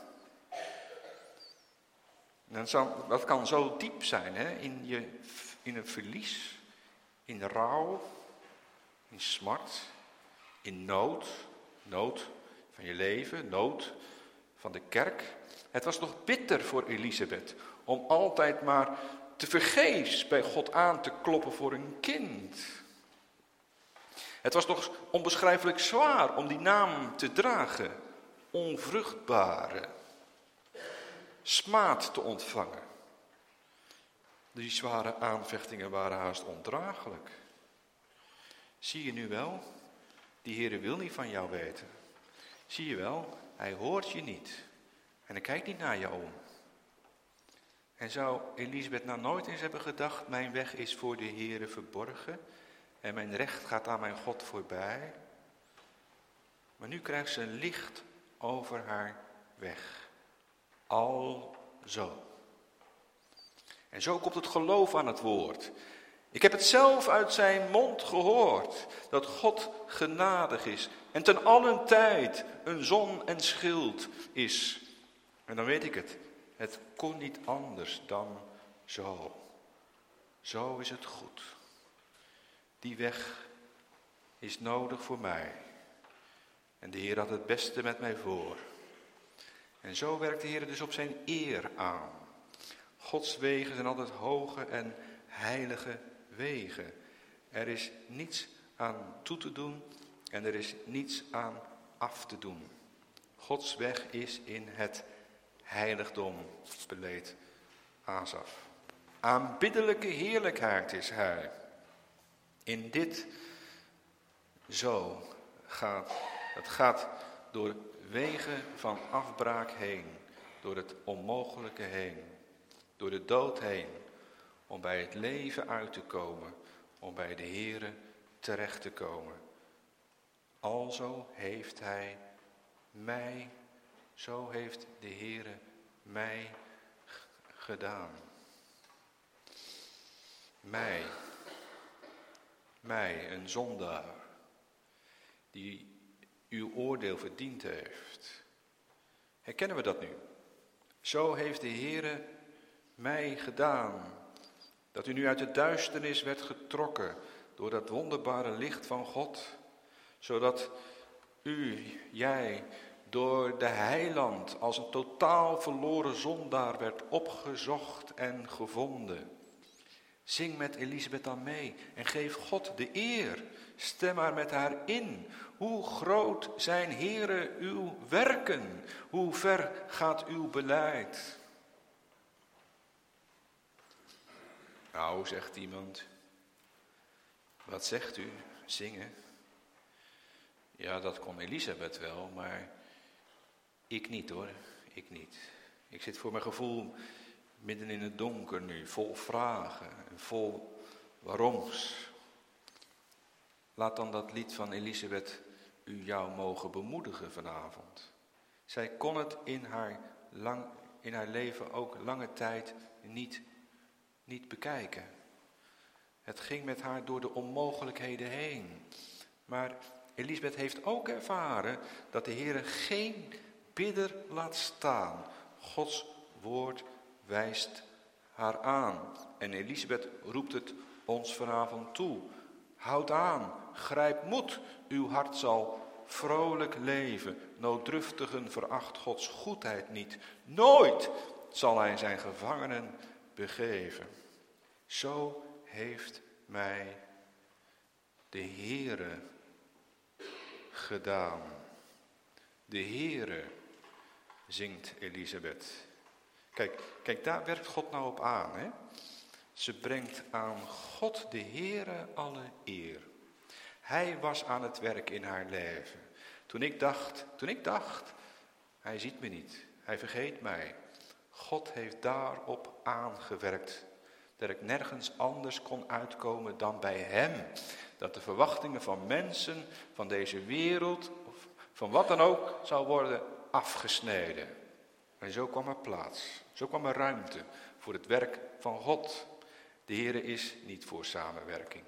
Dat kan zo diep zijn, hè? In, je, in een verlies, in rouw, in smart, in nood, nood van je leven, nood van de kerk. Het was nog bitter voor Elisabeth om altijd maar te vergeefs bij God aan te kloppen voor een kind. Het was nog onbeschrijfelijk zwaar om die naam te dragen, onvruchtbare. Smaad te ontvangen. Die zware aanvechtingen waren haast ondraaglijk. Zie je nu wel, die Heere wil niet van jou weten. Zie je wel, hij hoort je niet. En hij kijkt niet naar jou om. En zou Elisabeth nou nooit eens hebben gedacht, mijn weg is voor de Heere verborgen en mijn recht gaat aan mijn God voorbij. Maar nu krijgt ze een licht over haar weg. Alzo. En zo komt het geloof aan het woord. Ik heb het zelf uit zijn mond gehoord, dat God genadig is en ten allen tijd een zon en schild is. En dan weet ik het, het kon niet anders dan zo. Zo is het goed. Die weg is nodig voor mij. En de Heer had het beste met mij voor. En zo werkt de Heer dus op zijn eer aan. Gods wegen zijn altijd hoge en heilige wegen. Er is niets aan toe te doen en er is niets aan af te doen. Gods weg is in het heiligdom, beleed Asaf. Aanbiddelijke heerlijkheid is hij. In dit zo gaat, het gaat door wegen van afbraak heen, door het onmogelijke heen, door de dood heen, om bij het leven uit te komen, om bij de Heere terecht te komen. Alzo heeft hij mij, zo heeft de Heere mij gedaan. Mij, mij, een zondaar, die uw oordeel verdiend heeft. Herkennen we dat nu? Zo heeft de Heere mij gedaan, dat u nu uit de duisternis werd getrokken door dat wonderbare licht van God, zodat u, jij, door de heiland als een totaal verloren zondaar werd opgezocht en gevonden. Zing met Elisabeth dan mee en geef God de eer. Stem maar met haar in. Hoe groot zijn, Heere, uw werken? Hoe ver gaat uw beleid? Nou, zegt iemand. Wat zegt u? Zingen? Ja, dat kon Elisabeth wel, maar ik niet hoor. Ik niet. Ik zit voor mijn gevoel midden in het donker nu, vol vragen en vol waaroms. Laat dan dat lied van Elisabeth u jou mogen bemoedigen vanavond. Zij kon het in haar, lang, in haar leven ook lange tijd niet, niet bekijken. Het ging met haar door de onmogelijkheden heen. Maar Elisabeth heeft ook ervaren dat de Heere geen bidder laat staan. Gods woord wijst haar aan. En Elisabeth roept het ons vanavond toe. Houd aan, grijp moed, uw hart zal vrolijk leven. Nooddruftigen veracht Gods goedheid niet. Nooit zal hij zijn gevangenen begeven. Zo heeft mij de Heere gedaan. De Heere, zingt Elisabeth. Kijk, kijk, daar werkt God nou op aan. Hè? Ze brengt aan God de Heere alle eer. Hij was aan het werk in haar leven. Toen ik dacht, toen ik dacht, hij ziet me niet, hij vergeet mij. God heeft daarop aangewerkt. Dat ik nergens anders kon uitkomen dan bij hem. Dat de verwachtingen van mensen, van deze wereld, of van wat dan ook, zou worden afgesneden. En zo kwam er plaats, zo kwam er ruimte voor het werk van God. De Heere is niet voor samenwerking.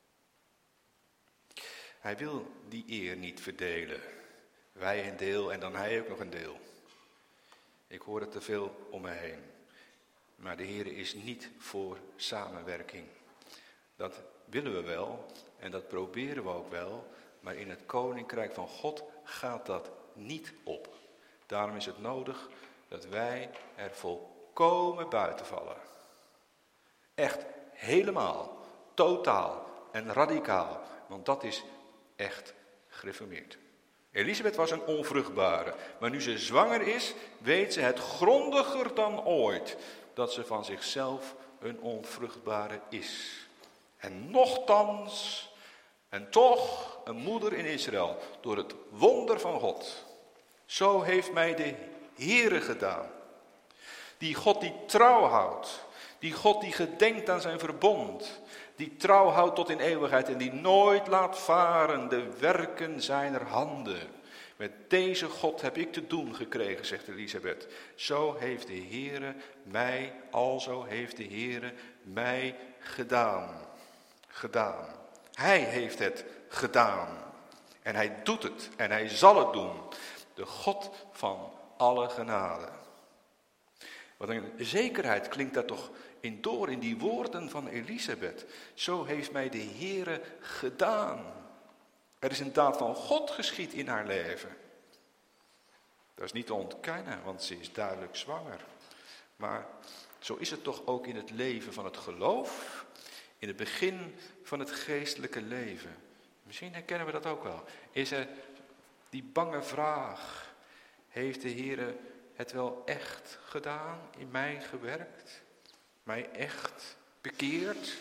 Hij wil die eer niet verdelen. Wij een deel en dan hij ook nog een deel. Ik hoor het te veel om me heen. Maar de Heere is niet voor samenwerking. Dat willen we wel en dat proberen we ook wel. Maar in het koninkrijk van God gaat dat niet op. Daarom is het nodig dat wij er volkomen buiten vallen. Echt helemaal, totaal en radicaal. Want dat is echt gereformeerd. Elisabeth was een onvruchtbare. Maar nu ze zwanger is, weet ze het grondiger dan ooit. Dat ze van zichzelf een onvruchtbare is. En nochtans, en toch een moeder in Israël. Door het wonder van God. Zo heeft mij de Heere gedaan. Die God die trouw houdt. Die God die gedenkt aan zijn verbond. Die trouw houdt tot in eeuwigheid en die nooit laat varen de werken zijner handen. Met deze God heb ik te doen gekregen, zegt Elisabeth. Zo heeft de Heere mij, alzo heeft de Heere mij gedaan. Gedaan. Hij heeft het gedaan. En hij doet het en hij zal het doen. De God van alle genade. Wat een zekerheid klinkt daar toch in door in die woorden van Elisabeth. Zo heeft mij de Heere gedaan. Er is een daad van God geschied in haar leven. Dat is niet te ontkennen, want ze is duidelijk zwanger. Maar zo is het toch ook in het leven van het geloof. In het begin van het geestelijke leven. Misschien herkennen we dat ook wel. Is er die bange vraag. Heeft de Heere het wel echt gedaan? In mij gewerkt? Mij echt bekeerd?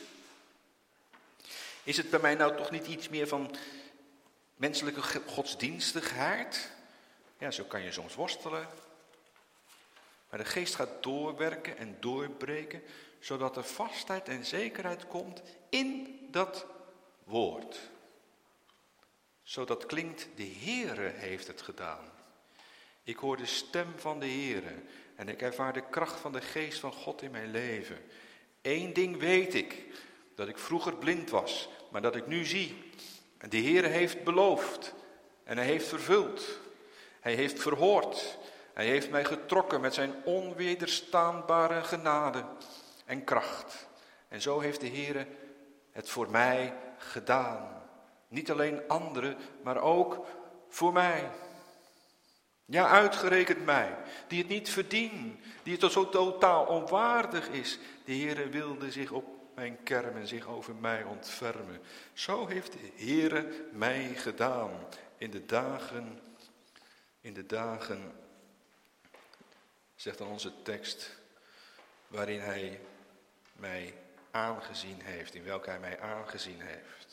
Is het bij mij nou toch niet iets meer van menselijke godsdienstigheid? Ja, zo kan je soms worstelen. Maar de geest gaat doorwerken en doorbreken, zodat er vastheid en zekerheid komt in dat woord. Zodat klinkt, de Heere heeft het gedaan. Ik hoor de stem van de Heere en ik ervaar de kracht van de geest van God in mijn leven. Eén ding weet ik, dat ik vroeger blind was, maar dat ik nu zie. En de Heere heeft beloofd en hij heeft vervuld. Hij heeft verhoord. Hij heeft mij getrokken met zijn onwederstaanbare genade en kracht. En zo heeft de Heere het voor mij gedaan. Niet alleen anderen, maar ook voor mij. Ja, uitgerekend mij, die het niet verdien, die het zo totaal onwaardig is. De Heere wilde zich op mijn kermen, zich over mij ontfermen. Zo heeft de Heere mij gedaan in de dagen, in de dagen, zegt dan onze tekst, waarin hij mij aangezien heeft, in welke hij mij aangezien heeft.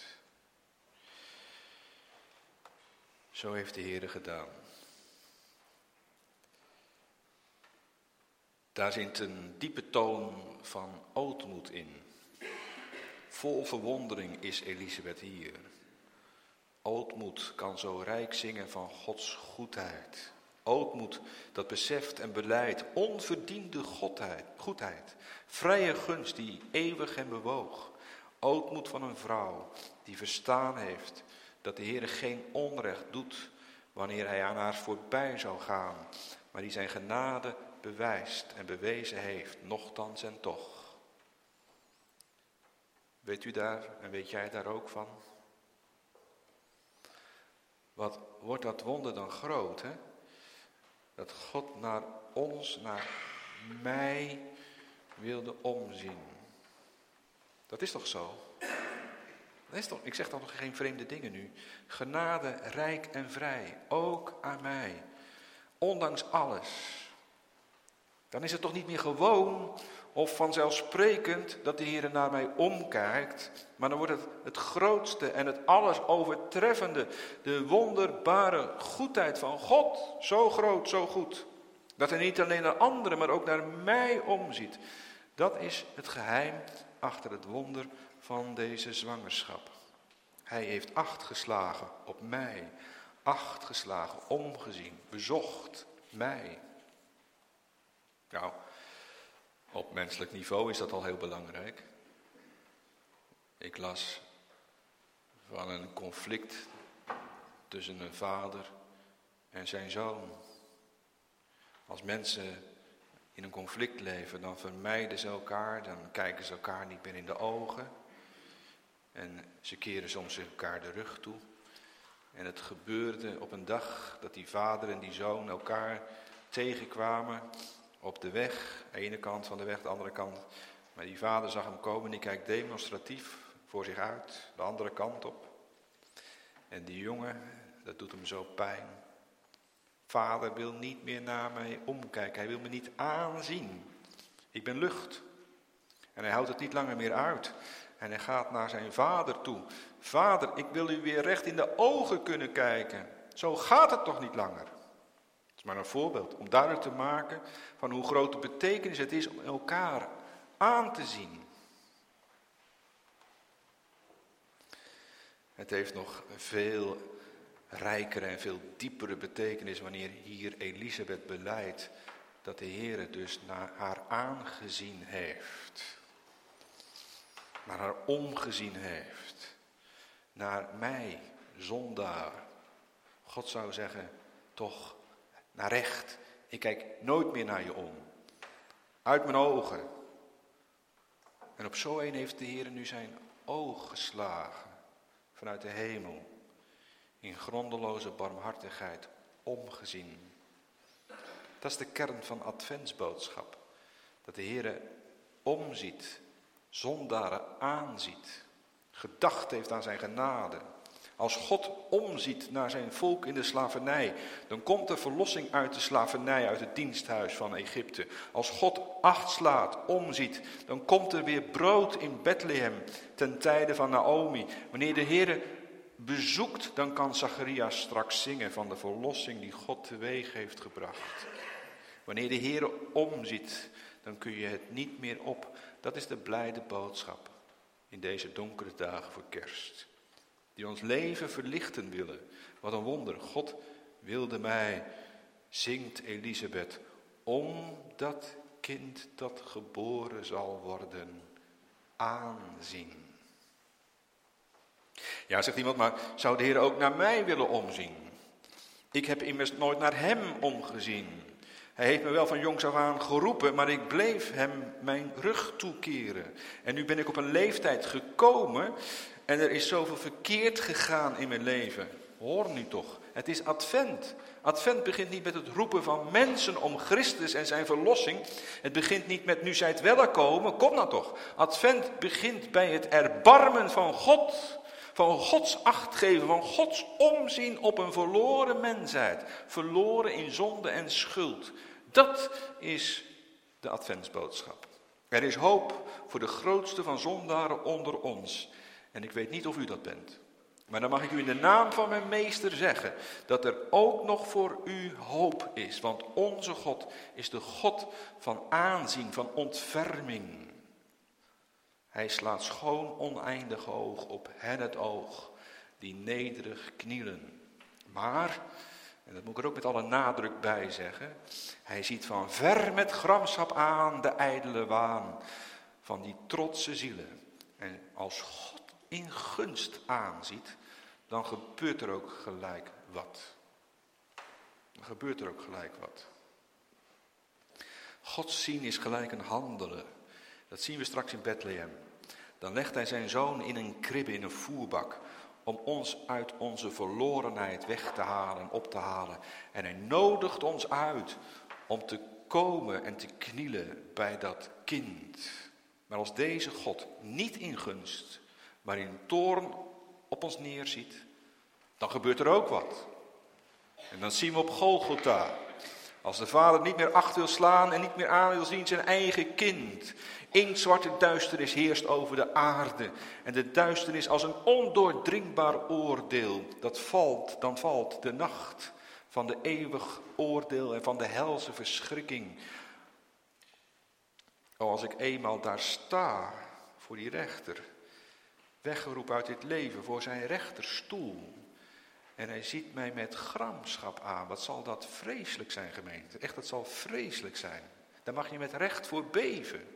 Zo heeft de Heere gedaan. Daar zit een diepe toon van ootmoed in. Vol verwondering is Elisabeth hier. Ootmoed kan zo rijk zingen van Gods goedheid. Ootmoed dat beseft en belijdt onverdiende godheid, goedheid. Vrije gunst die eeuwig hem bewoog. Ootmoed van een vrouw die verstaan heeft dat de Heer geen onrecht doet wanneer hij aan haar voorbij zou gaan. Maar die zijn genade bewijst en bewezen heeft, nochtans en toch. Weet u daar en weet jij daar ook van? Wat wordt dat wonder dan groot, hè? Dat God naar ons, naar mij wilde omzien. Dat is toch zo? Dat is toch, ik zeg dan nog geen vreemde dingen nu. Genade, rijk en vrij, ook aan mij. Ondanks alles. Dan is het toch niet meer gewoon of vanzelfsprekend dat de Heer naar mij omkijkt. Maar dan wordt het het grootste en het alles overtreffende. De wonderbare goedheid van God. Zo groot, zo goed. Dat hij niet alleen naar anderen, maar ook naar mij omziet. Dat is het geheim achter het wonder van deze zwangerschap. Hij heeft acht geslagen op mij. Acht geslagen, omgezien, bezocht mij. Nou, op menselijk niveau is dat al heel belangrijk. Ik las van een conflict tussen een vader en zijn zoon. Als mensen in een conflict leven, dan vermijden ze elkaar, dan kijken ze elkaar niet meer in de ogen. En ze keren soms elkaar de rug toe. En het gebeurde op een dag dat die vader en die zoon elkaar tegenkwamen op de weg. De ene kant van de weg, de andere kant. Maar die vader zag hem komen en die kijkt demonstratief voor zich uit, de andere kant op. En die jongen, dat doet hem zo pijn. Vader wil niet meer naar mij omkijken, hij wil me niet aanzien. Ik ben lucht. En hij houdt het niet langer meer uit. En hij gaat naar zijn vader toe. Vader, ik wil u weer recht in de ogen kunnen kijken. Zo gaat het toch niet langer. Het is maar een voorbeeld om duidelijk te maken van hoe groot de betekenis het is om elkaar aan te zien. Het heeft nog veel rijkere en veel diepere betekenis wanneer hier Elisabeth belijdt dat de Heere dus naar haar aangezien heeft. Naar haar omgezien heeft. Naar mij, zondaar. God zou zeggen, toch, naar recht. Ik kijk nooit meer naar je om. Uit mijn ogen. En op zo een heeft de Heer nu zijn oog geslagen. Vanuit de hemel. In grondeloze barmhartigheid omgezien. Dat is de kern van adventsboodschap. Dat de Heer omziet. Zondaren aanziet. Gedacht heeft aan zijn genade. Als God omziet naar zijn volk in de slavernij, dan komt er verlossing uit de slavernij, uit het diensthuis van Egypte. Als God acht slaat, omziet, dan komt er weer brood in Bethlehem ten tijde van Naomi. Wanneer de Heer bezoekt, dan kan Zacharias straks zingen van de verlossing die God teweeg heeft gebracht. Wanneer de Heer omziet, dan kun je het niet meer op. Dat is de blijde boodschap in deze donkere dagen voor kerst. Die ons leven verlichten willen. Wat een wonder. God wilde mij, zingt Elisabeth, om dat kind dat geboren zal worden, aanzien. Ja, zegt iemand, maar zou de Heer ook naar mij willen omzien? Ik heb immers nooit naar hem omgezien. Hij heeft me wel van jongs af aan geroepen, maar ik bleef hem mijn rug toekeren. En nu ben ik op een leeftijd gekomen en er is zoveel verkeerd gegaan in mijn leven. Hoor nu toch. Het is Advent. Advent begint niet met het roepen van mensen om Christus en zijn verlossing. Het begint niet met nu zijt welkom, kom nou toch. Advent begint bij het erbarmen van God. Van Gods acht geven, van Gods omzien op een verloren mensheid. Verloren in zonde en schuld. Dat is de Adventsboodschap. Er is hoop voor de grootste van zondaren onder ons. En ik weet niet of u dat bent. Maar dan mag ik u in de naam van mijn meester zeggen dat er ook nog voor u hoop is. Want onze God is de God van aanzien, van ontferming. Hij slaat schoon oneindig oog op hen het oog die nederig knielen. Maar, en dat moet ik er ook met alle nadruk bij zeggen, hij ziet van ver met gramschap aan de ijdele waan van die trotse zielen. En als God in gunst aanziet, dan gebeurt er ook gelijk wat. Dan gebeurt er ook gelijk wat. Gods zien is gelijk een handelen. Dat zien we straks in Bethlehem. Dan legt hij zijn zoon in een kribbe, in een voerbak, om ons uit onze verlorenheid weg te halen, op te halen. En hij nodigt ons uit om te komen en te knielen bij dat kind. Maar als deze God niet in gunst, maar in toorn op ons neerziet, dan gebeurt er ook wat. En dan zien we op Golgotha, als de vader niet meer acht wil slaan en niet meer aan wil zien zijn eigen kind. Inktzwarte duisternis heerst over de aarde. En de duisternis als een ondoordringbaar oordeel. Dat valt, dan valt de nacht van de eeuwig oordeel en van de helse verschrikking. Oh, als ik eenmaal daar sta voor die rechter, weggeroepen uit dit leven, voor zijn rechterstoel. En hij ziet mij met gramschap aan. Wat zal dat vreselijk zijn, gemeente. Echt, dat zal vreselijk zijn. Daar mag je met recht voor beven.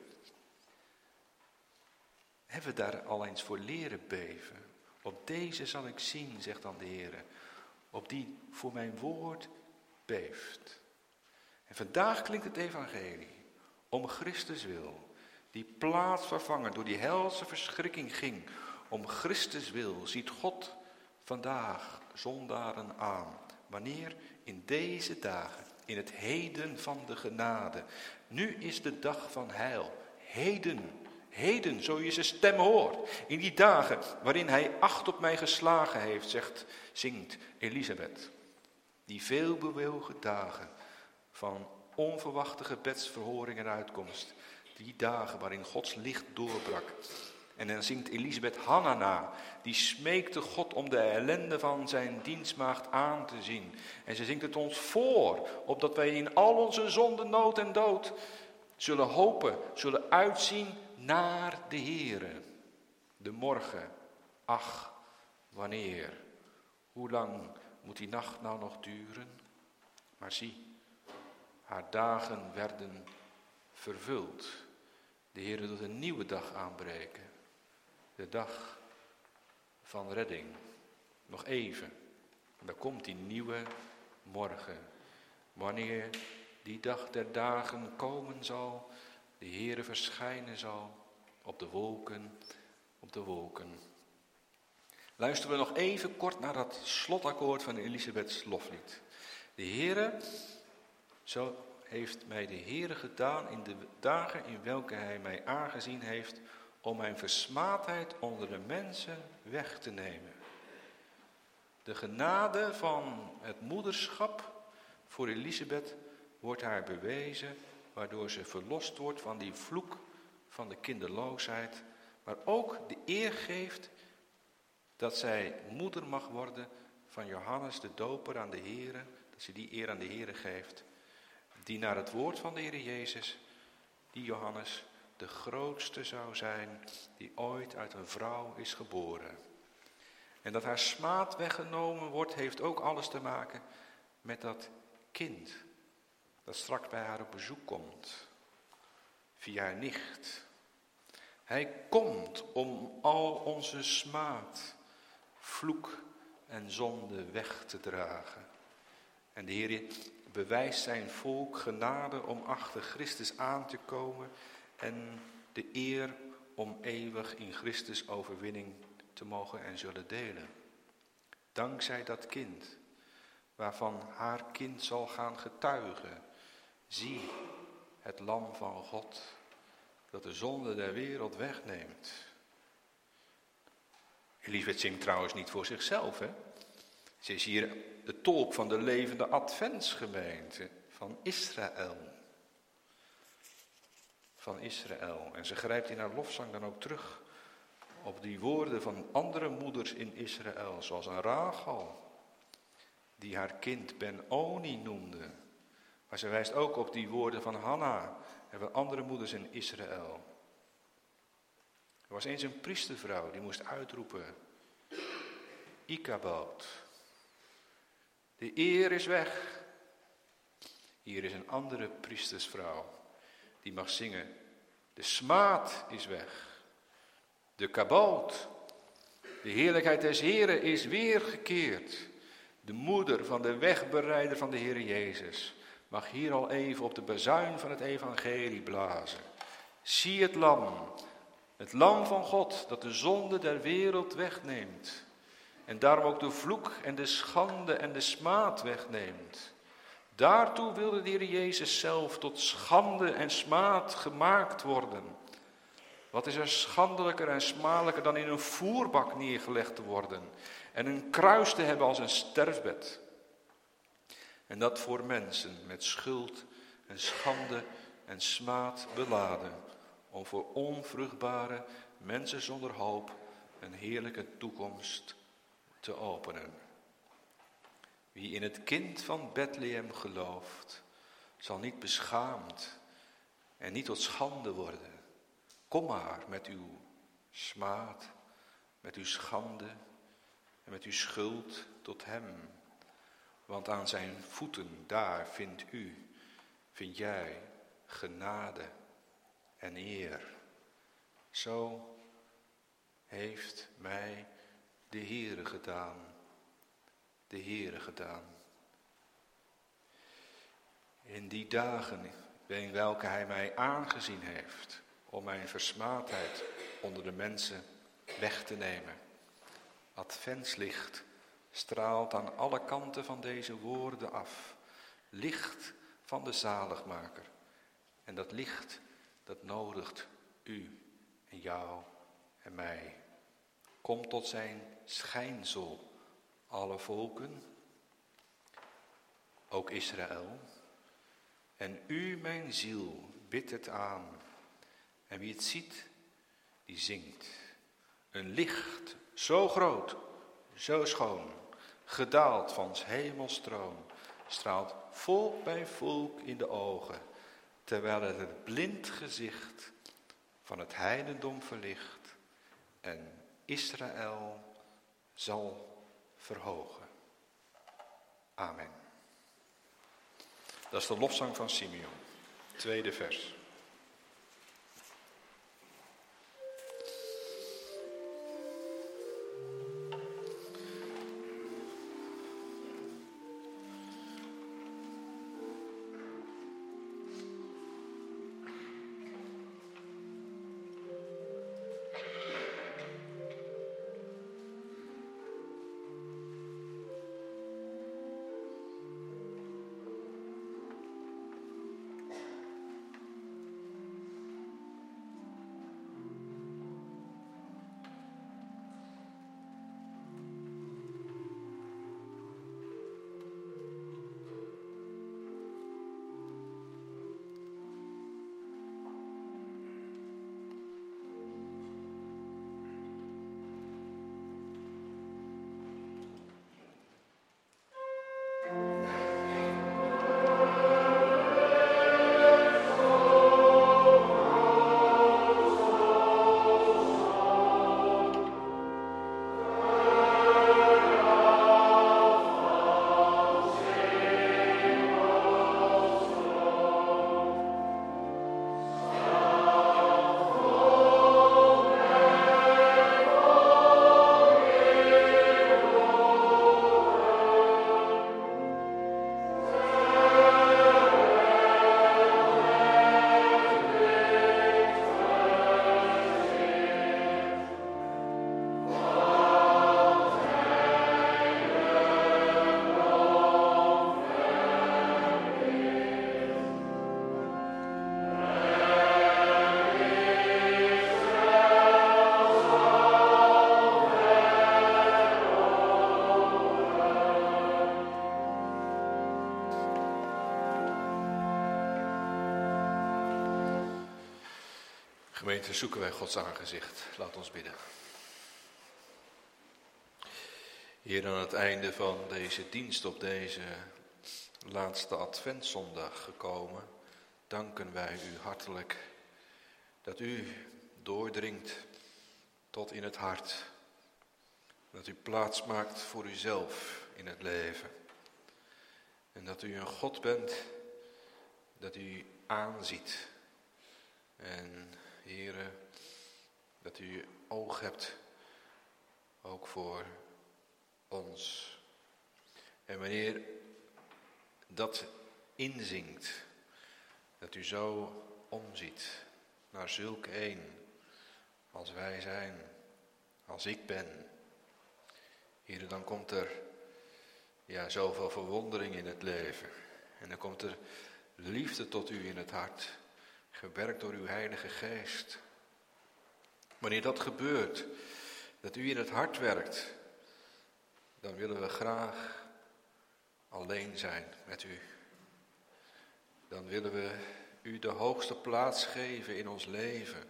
Hebben we daar al eens voor leren beven? Op deze zal ik zien, zegt dan de Heer. Op die voor mijn woord beeft. En vandaag klinkt het evangelie. Om Christus wil. Die plaatsvervanger door die helse verschrikking ging. Om Christus wil ziet God vandaag zondaren aan. Wanneer? In deze dagen. In het heden van de genade. Nu is de dag van heil. Heden. Heden, zo je zijn stem hoort. In die dagen waarin hij acht op mij geslagen heeft, zegt, zingt Elisabeth. Die veelbewogen dagen van onverwachte gebedsverhoring en uitkomst. Die dagen waarin Gods licht doorbrak. En dan zingt Elisabeth Hanna na. Die smeekte God om de ellende van zijn dienstmaagd aan te zien. En ze zingt het ons voor, opdat wij in al onze zonde, nood en dood zullen hopen, zullen uitzien naar de Heere. De morgen, ach, wanneer? Hoe lang moet die nacht nou nog duren? Maar zie, haar dagen werden vervuld. De Heere doet een nieuwe dag aanbreken. De dag van redding. Nog even. En dan komt die nieuwe morgen. Wanneer die dag der dagen komen zal, de Heere verschijnen zal op de wolken, op de wolken. Luisteren we nog even kort naar dat slotakkoord van Elisabeths loflied. De Heere, zo heeft mij de Heere gedaan in de dagen in welke hij mij aangezien heeft, om mijn versmaadheid onder de mensen weg te nemen. De genade van het moederschap voor Elisabeth wordt haar bewezen, waardoor ze verlost wordt van die vloek van de kinderloosheid, maar ook de eer geeft dat zij moeder mag worden van Johannes de Doper aan de Heere, dat ze die eer aan de Heere geeft, die naar het woord van de Heere Jezus, die Johannes, de grootste zou zijn die ooit uit een vrouw is geboren. En dat haar smaad weggenomen wordt, heeft ook alles te maken met dat kind dat straks bij haar op bezoek komt, via haar nicht. Hij komt om al onze smaad, vloek en zonde weg te dragen. En de Heer bewijst zijn volk genade om achter Christus aan te komen en de eer om eeuwig in Christus overwinning te mogen en zullen delen. Dankzij dat kind waarvan haar kind zal gaan getuigen. Zie, het lam van God, dat de zonde der wereld wegneemt. Elisabeth zingt trouwens niet voor zichzelf, hè? Ze is hier de tolk van de levende adventsgemeente van Israël. Van Israël. En ze grijpt in haar lofzang dan ook terug op die woorden van andere moeders in Israël, zoals een Rachel, die haar kind Ben-Oni noemde. Maar ze wijst ook op die woorden van Hanna en van andere moeders in Israël. Er was eens een priestervrouw die moest uitroepen: Ichabod, de eer is weg. Hier is een andere priestersvrouw die mag zingen: de smaad is weg. De kaboot, de heerlijkheid des Heren is weergekeerd. De moeder van de wegbereider van de Heer Jezus mag hier al even op de bazuin van het evangelie blazen. Zie het lam, het lam van God dat de zonde der wereld wegneemt. En daarom ook de vloek en de schande en de smaad wegneemt. Daartoe wilde de Heer Jezus zelf tot schande en smaad gemaakt worden. Wat is er schandelijker en smadelijker dan in een voerbak neergelegd te worden en een kruis te hebben als een sterfbed? En dat voor mensen met schuld en schande en smaad beladen, om voor onvruchtbare mensen zonder hoop een heerlijke toekomst te openen. Wie in het kind van Bethlehem gelooft, zal niet beschaamd en niet tot schande worden. Kom maar met uw smaad, met uw schande en met uw schuld tot hem. Want aan zijn voeten, daar vindt u, vind jij genade en eer. Zo heeft mij de Heere gedaan. De Heere gedaan. In die dagen in welke hij mij aangezien heeft, om mijn versmaadheid onder de mensen weg te nemen. Adventslicht straalt aan alle kanten van deze woorden af. Licht van de zaligmaker. En dat licht, dat nodigt u en jou en mij. Kom tot zijn schijnsel, alle volken, ook Israël. En u, mijn ziel, bidt het aan. En wie het ziet, die zingt. Een licht, zo groot, zo schoon, gedaald van 's hemels troon, straalt volk bij volk in de ogen, terwijl het het blind gezicht van het heidendom verlicht en Israël zal verhogen. Amen. Dat is de lofzang van Simeon, tweede vers. Gemeente, zoeken wij Gods aangezicht. Laat ons bidden. Hier aan het einde van deze dienst op deze laatste Adventszondag gekomen, danken wij u hartelijk dat u doordringt tot in het hart. Dat u plaats maakt voor uzelf in het leven. En dat u een God bent dat u aanziet. En Heere, dat u oog hebt ook voor ons. En wanneer dat inzinkt, dat u zo omziet naar zulk een als wij zijn, als ik ben. Heere, dan komt er ja, zoveel verwondering in het leven. En dan komt er liefde tot u in het hart, gewerkt door uw Heilige Geest. Wanneer dat gebeurt, dat u in het hart werkt, dan willen we graag alleen zijn met u. Dan willen we u de hoogste plaats geven in ons leven.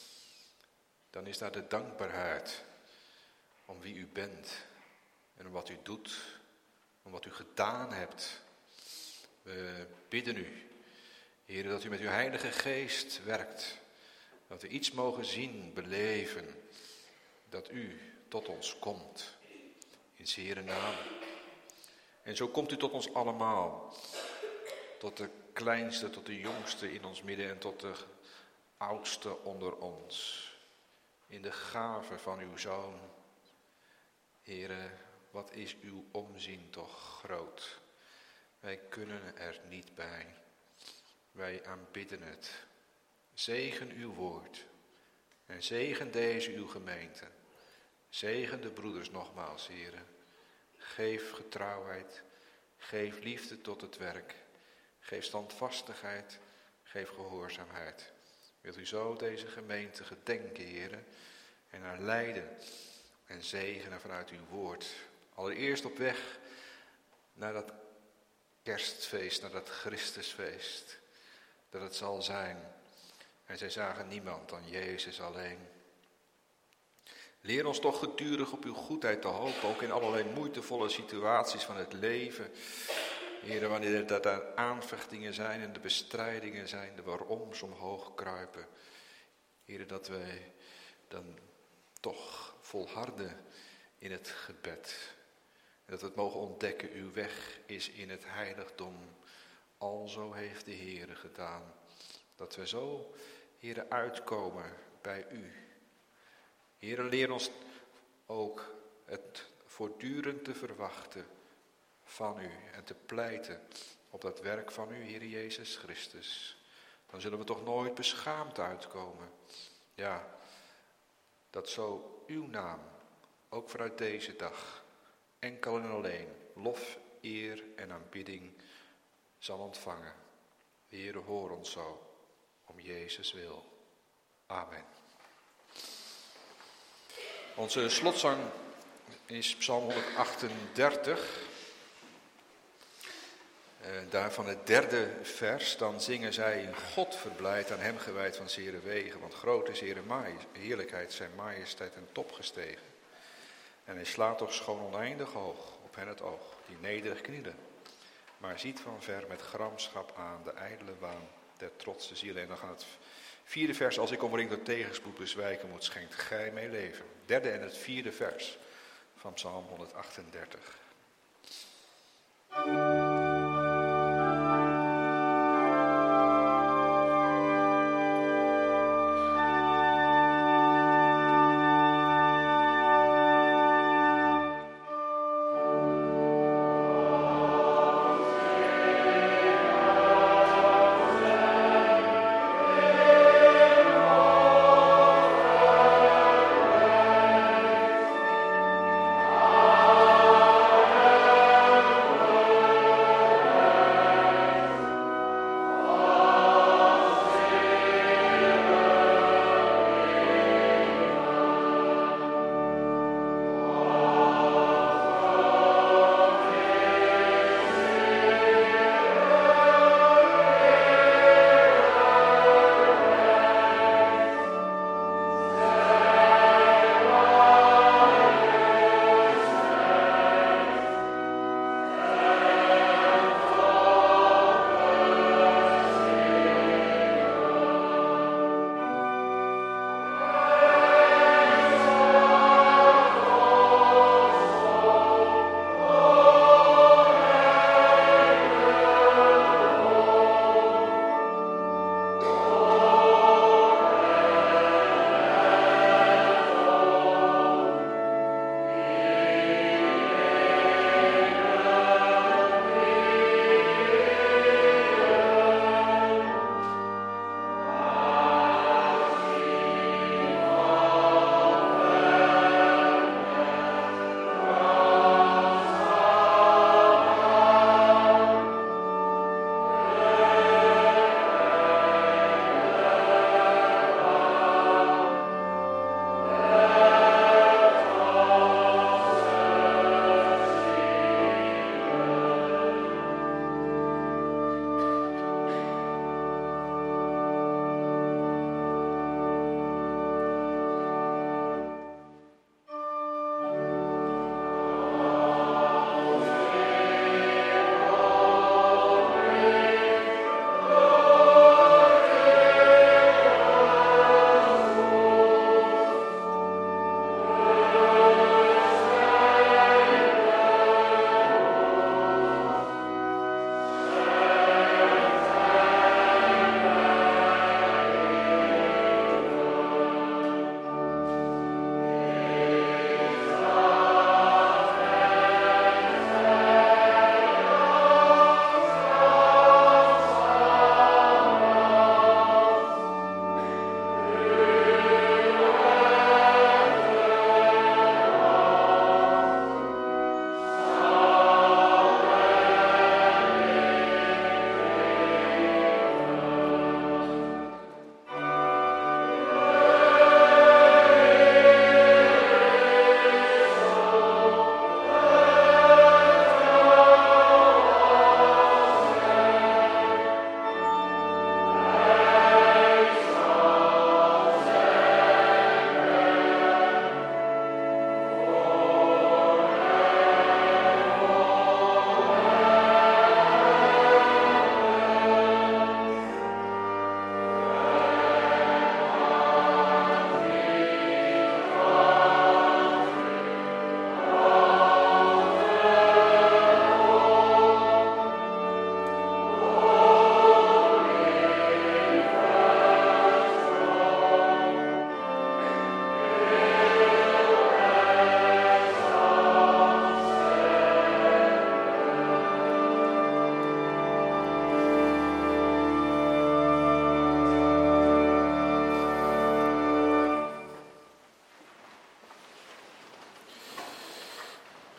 Dan is daar de dankbaarheid om wie u bent en om wat u doet, om wat u gedaan hebt. We bidden u, Heer, dat u met uw Heilige Geest werkt. Dat we iets mogen zien, beleven, dat u tot ons komt. In z'n Heere naam. En zo komt u tot ons allemaal. Tot de kleinste, tot de jongste in ons midden en tot de oudste onder ons. In de gave van uw Zoon. Heere, wat is uw omzien toch groot. Wij kunnen er niet bij. Wij aanbidden het. Zegen uw woord. En zegen deze uw gemeente. Zegen de broeders nogmaals, Heere. Geef getrouwheid. Geef liefde tot het werk. Geef standvastigheid. Geef gehoorzaamheid. Wilt u zo deze gemeente gedenken, Heere. En haar leiden. En zegenen vanuit uw woord. Allereerst op weg naar dat kerstfeest, naar dat Christusfeest. Dat het zal zijn. En zij zagen niemand dan Jezus alleen. Leer ons toch gedurig op uw goedheid te hopen, ook in allerlei moeitevolle situaties van het leven. Heere, wanneer er daar aanvechtingen zijn en de bestrijdingen zijn, de waaroms omhoog kruipen. Heere, dat wij dan toch volharden in het gebed. En dat we het mogen ontdekken, uw weg is in het heiligdom. Alzo heeft de Heere gedaan. Dat we zo, Heere, uitkomen bij u. Heere, leer ons ook het voortdurend te verwachten van u en te pleiten op dat werk van u, Heere Jezus Christus. Dan zullen we toch nooit beschaamd uitkomen. Ja, dat zo uw naam, ook vanuit deze dag, enkel en alleen lof, eer en aanbidding zal ontvangen. Heere, hoor ons zo, om Jezus wil. Amen. Onze slotzang is Psalm honderdachtendertig. Uh, daarvan het derde vers. Dan zingen zij in God verblijd, aan hem gewijd van zere wegen. Want groot is Heere heerlijkheid, zijn majesteit en top gestegen. En hij slaat toch schoon oneindig hoog op hen het oog, die nederig knielen. Maar ziet van ver met gramschap aan de ijdele waan der trotse zielen. En dan gaat het vierde vers. Als ik omringd door tegenspoed bezwijken moet, schenkt gij mij leven. Derde en het vierde vers van Psalm honderdachtendertig. Oh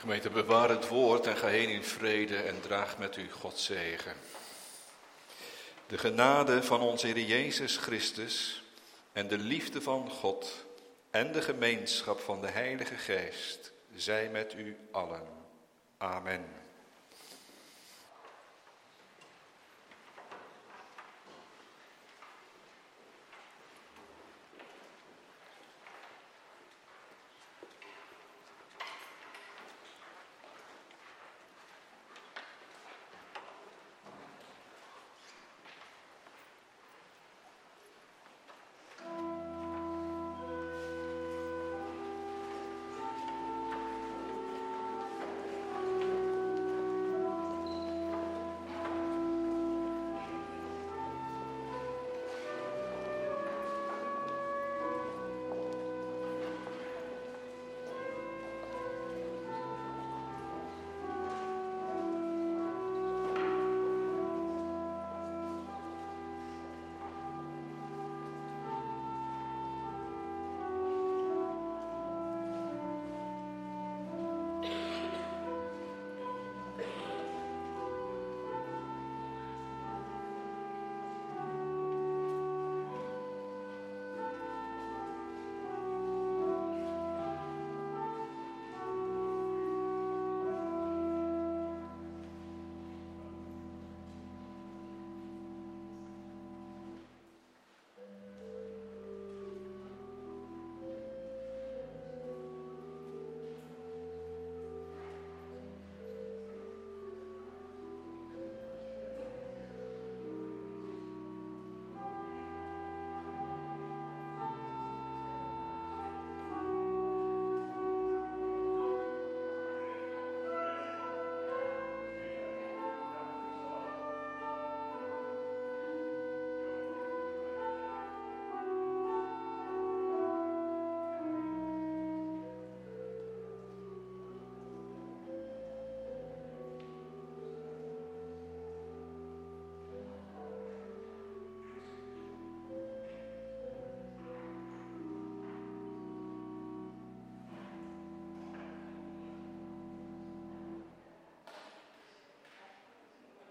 Gemeente, bewaar het woord en ga heen in vrede en draag met u Gods zegen. De genade van onze Heer Jezus Christus en de liefde van God en de gemeenschap van de Heilige Geest zij met u allen. Amen.